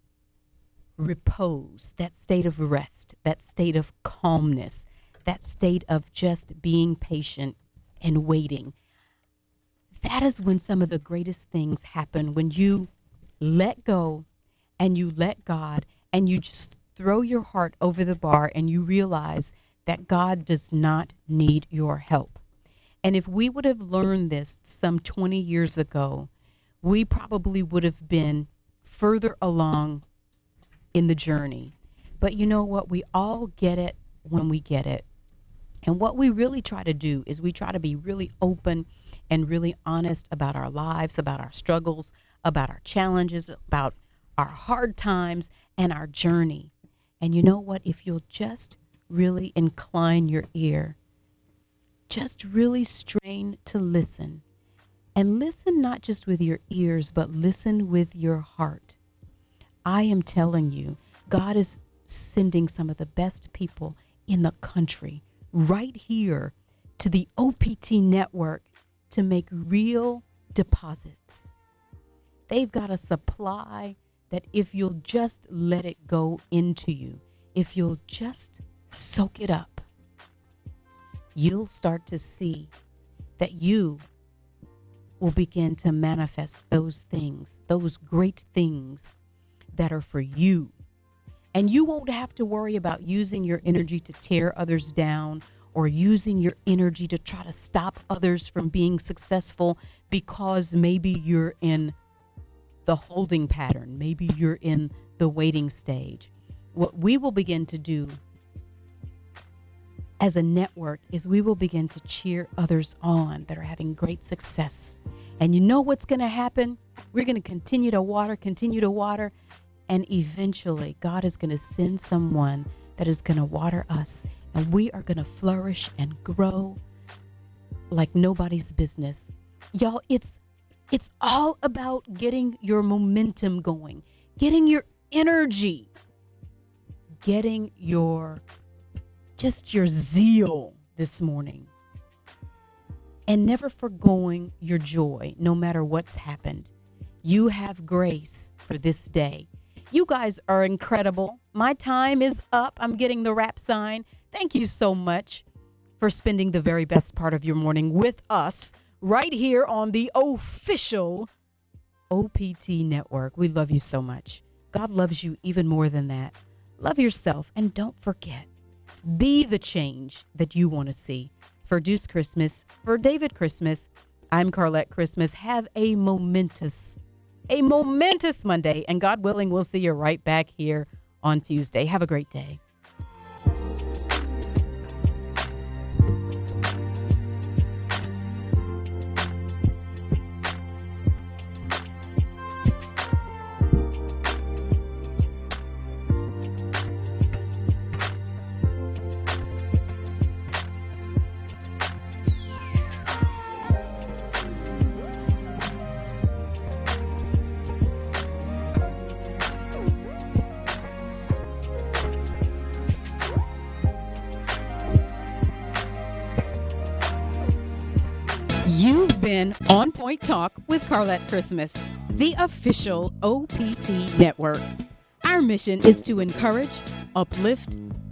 repose, that state of rest, that state of calmness, that state of just being patient and waiting, that is when some of the greatest things happen, when you let go and you let God and you just throw your heart over the bar and you realize that God does not need your help. And if we would have learned this some twenty years ago, we probably would have been further along in the journey. But you know what? We all get it when we get it. And what we really try to do is we try to be really open and really honest about our lives, about our struggles, about our challenges, about our hard times and our journey. And you know what? If you'll just really incline your ear, just really strain to listen, and listen not just with your ears, but listen with your heart. I am telling you, God is sending some of the best people in the country right here to the O P T network to make real deposits. They've got a supply that if you'll just let it go into you, if you'll just soak it up, you'll start to see that you will begin to manifest those things, those great things that are for you. And you won't have to worry about using your energy to tear others down or using your energy to try to stop others from being successful because maybe you're in the holding pattern. Maybe you're in the waiting stage. What we will begin to do as a network is we will begin to cheer others on that are having great success. And you know what's going to happen? We're going to continue to water, continue to water, and eventually God is going to send someone that is going to water us, and we are going to flourish and grow like nobody's business. Y'all, it's it's all about getting your momentum going, getting your energy, getting your just your zeal this morning, and never forgoing your joy no matter what's happened. You have grace for this day. You guys are incredible. My time is up. I'm getting the wrap sign. Thank you so much for spending the very best part of your morning with us right here on the official O P T network. We love you so much. God loves you even more than that. Love yourself, and don't forget, be the change that you want to see. For Deuce Christmas, for David Christmas, I'm Carlette Christmas. Have a momentous, a momentous Monday, and God willing, we'll see you right back here on Tuesday. Have a great day. You've been On Point Talk with Carlette Christmas, the official O P T network. Our mission is to encourage, uplift,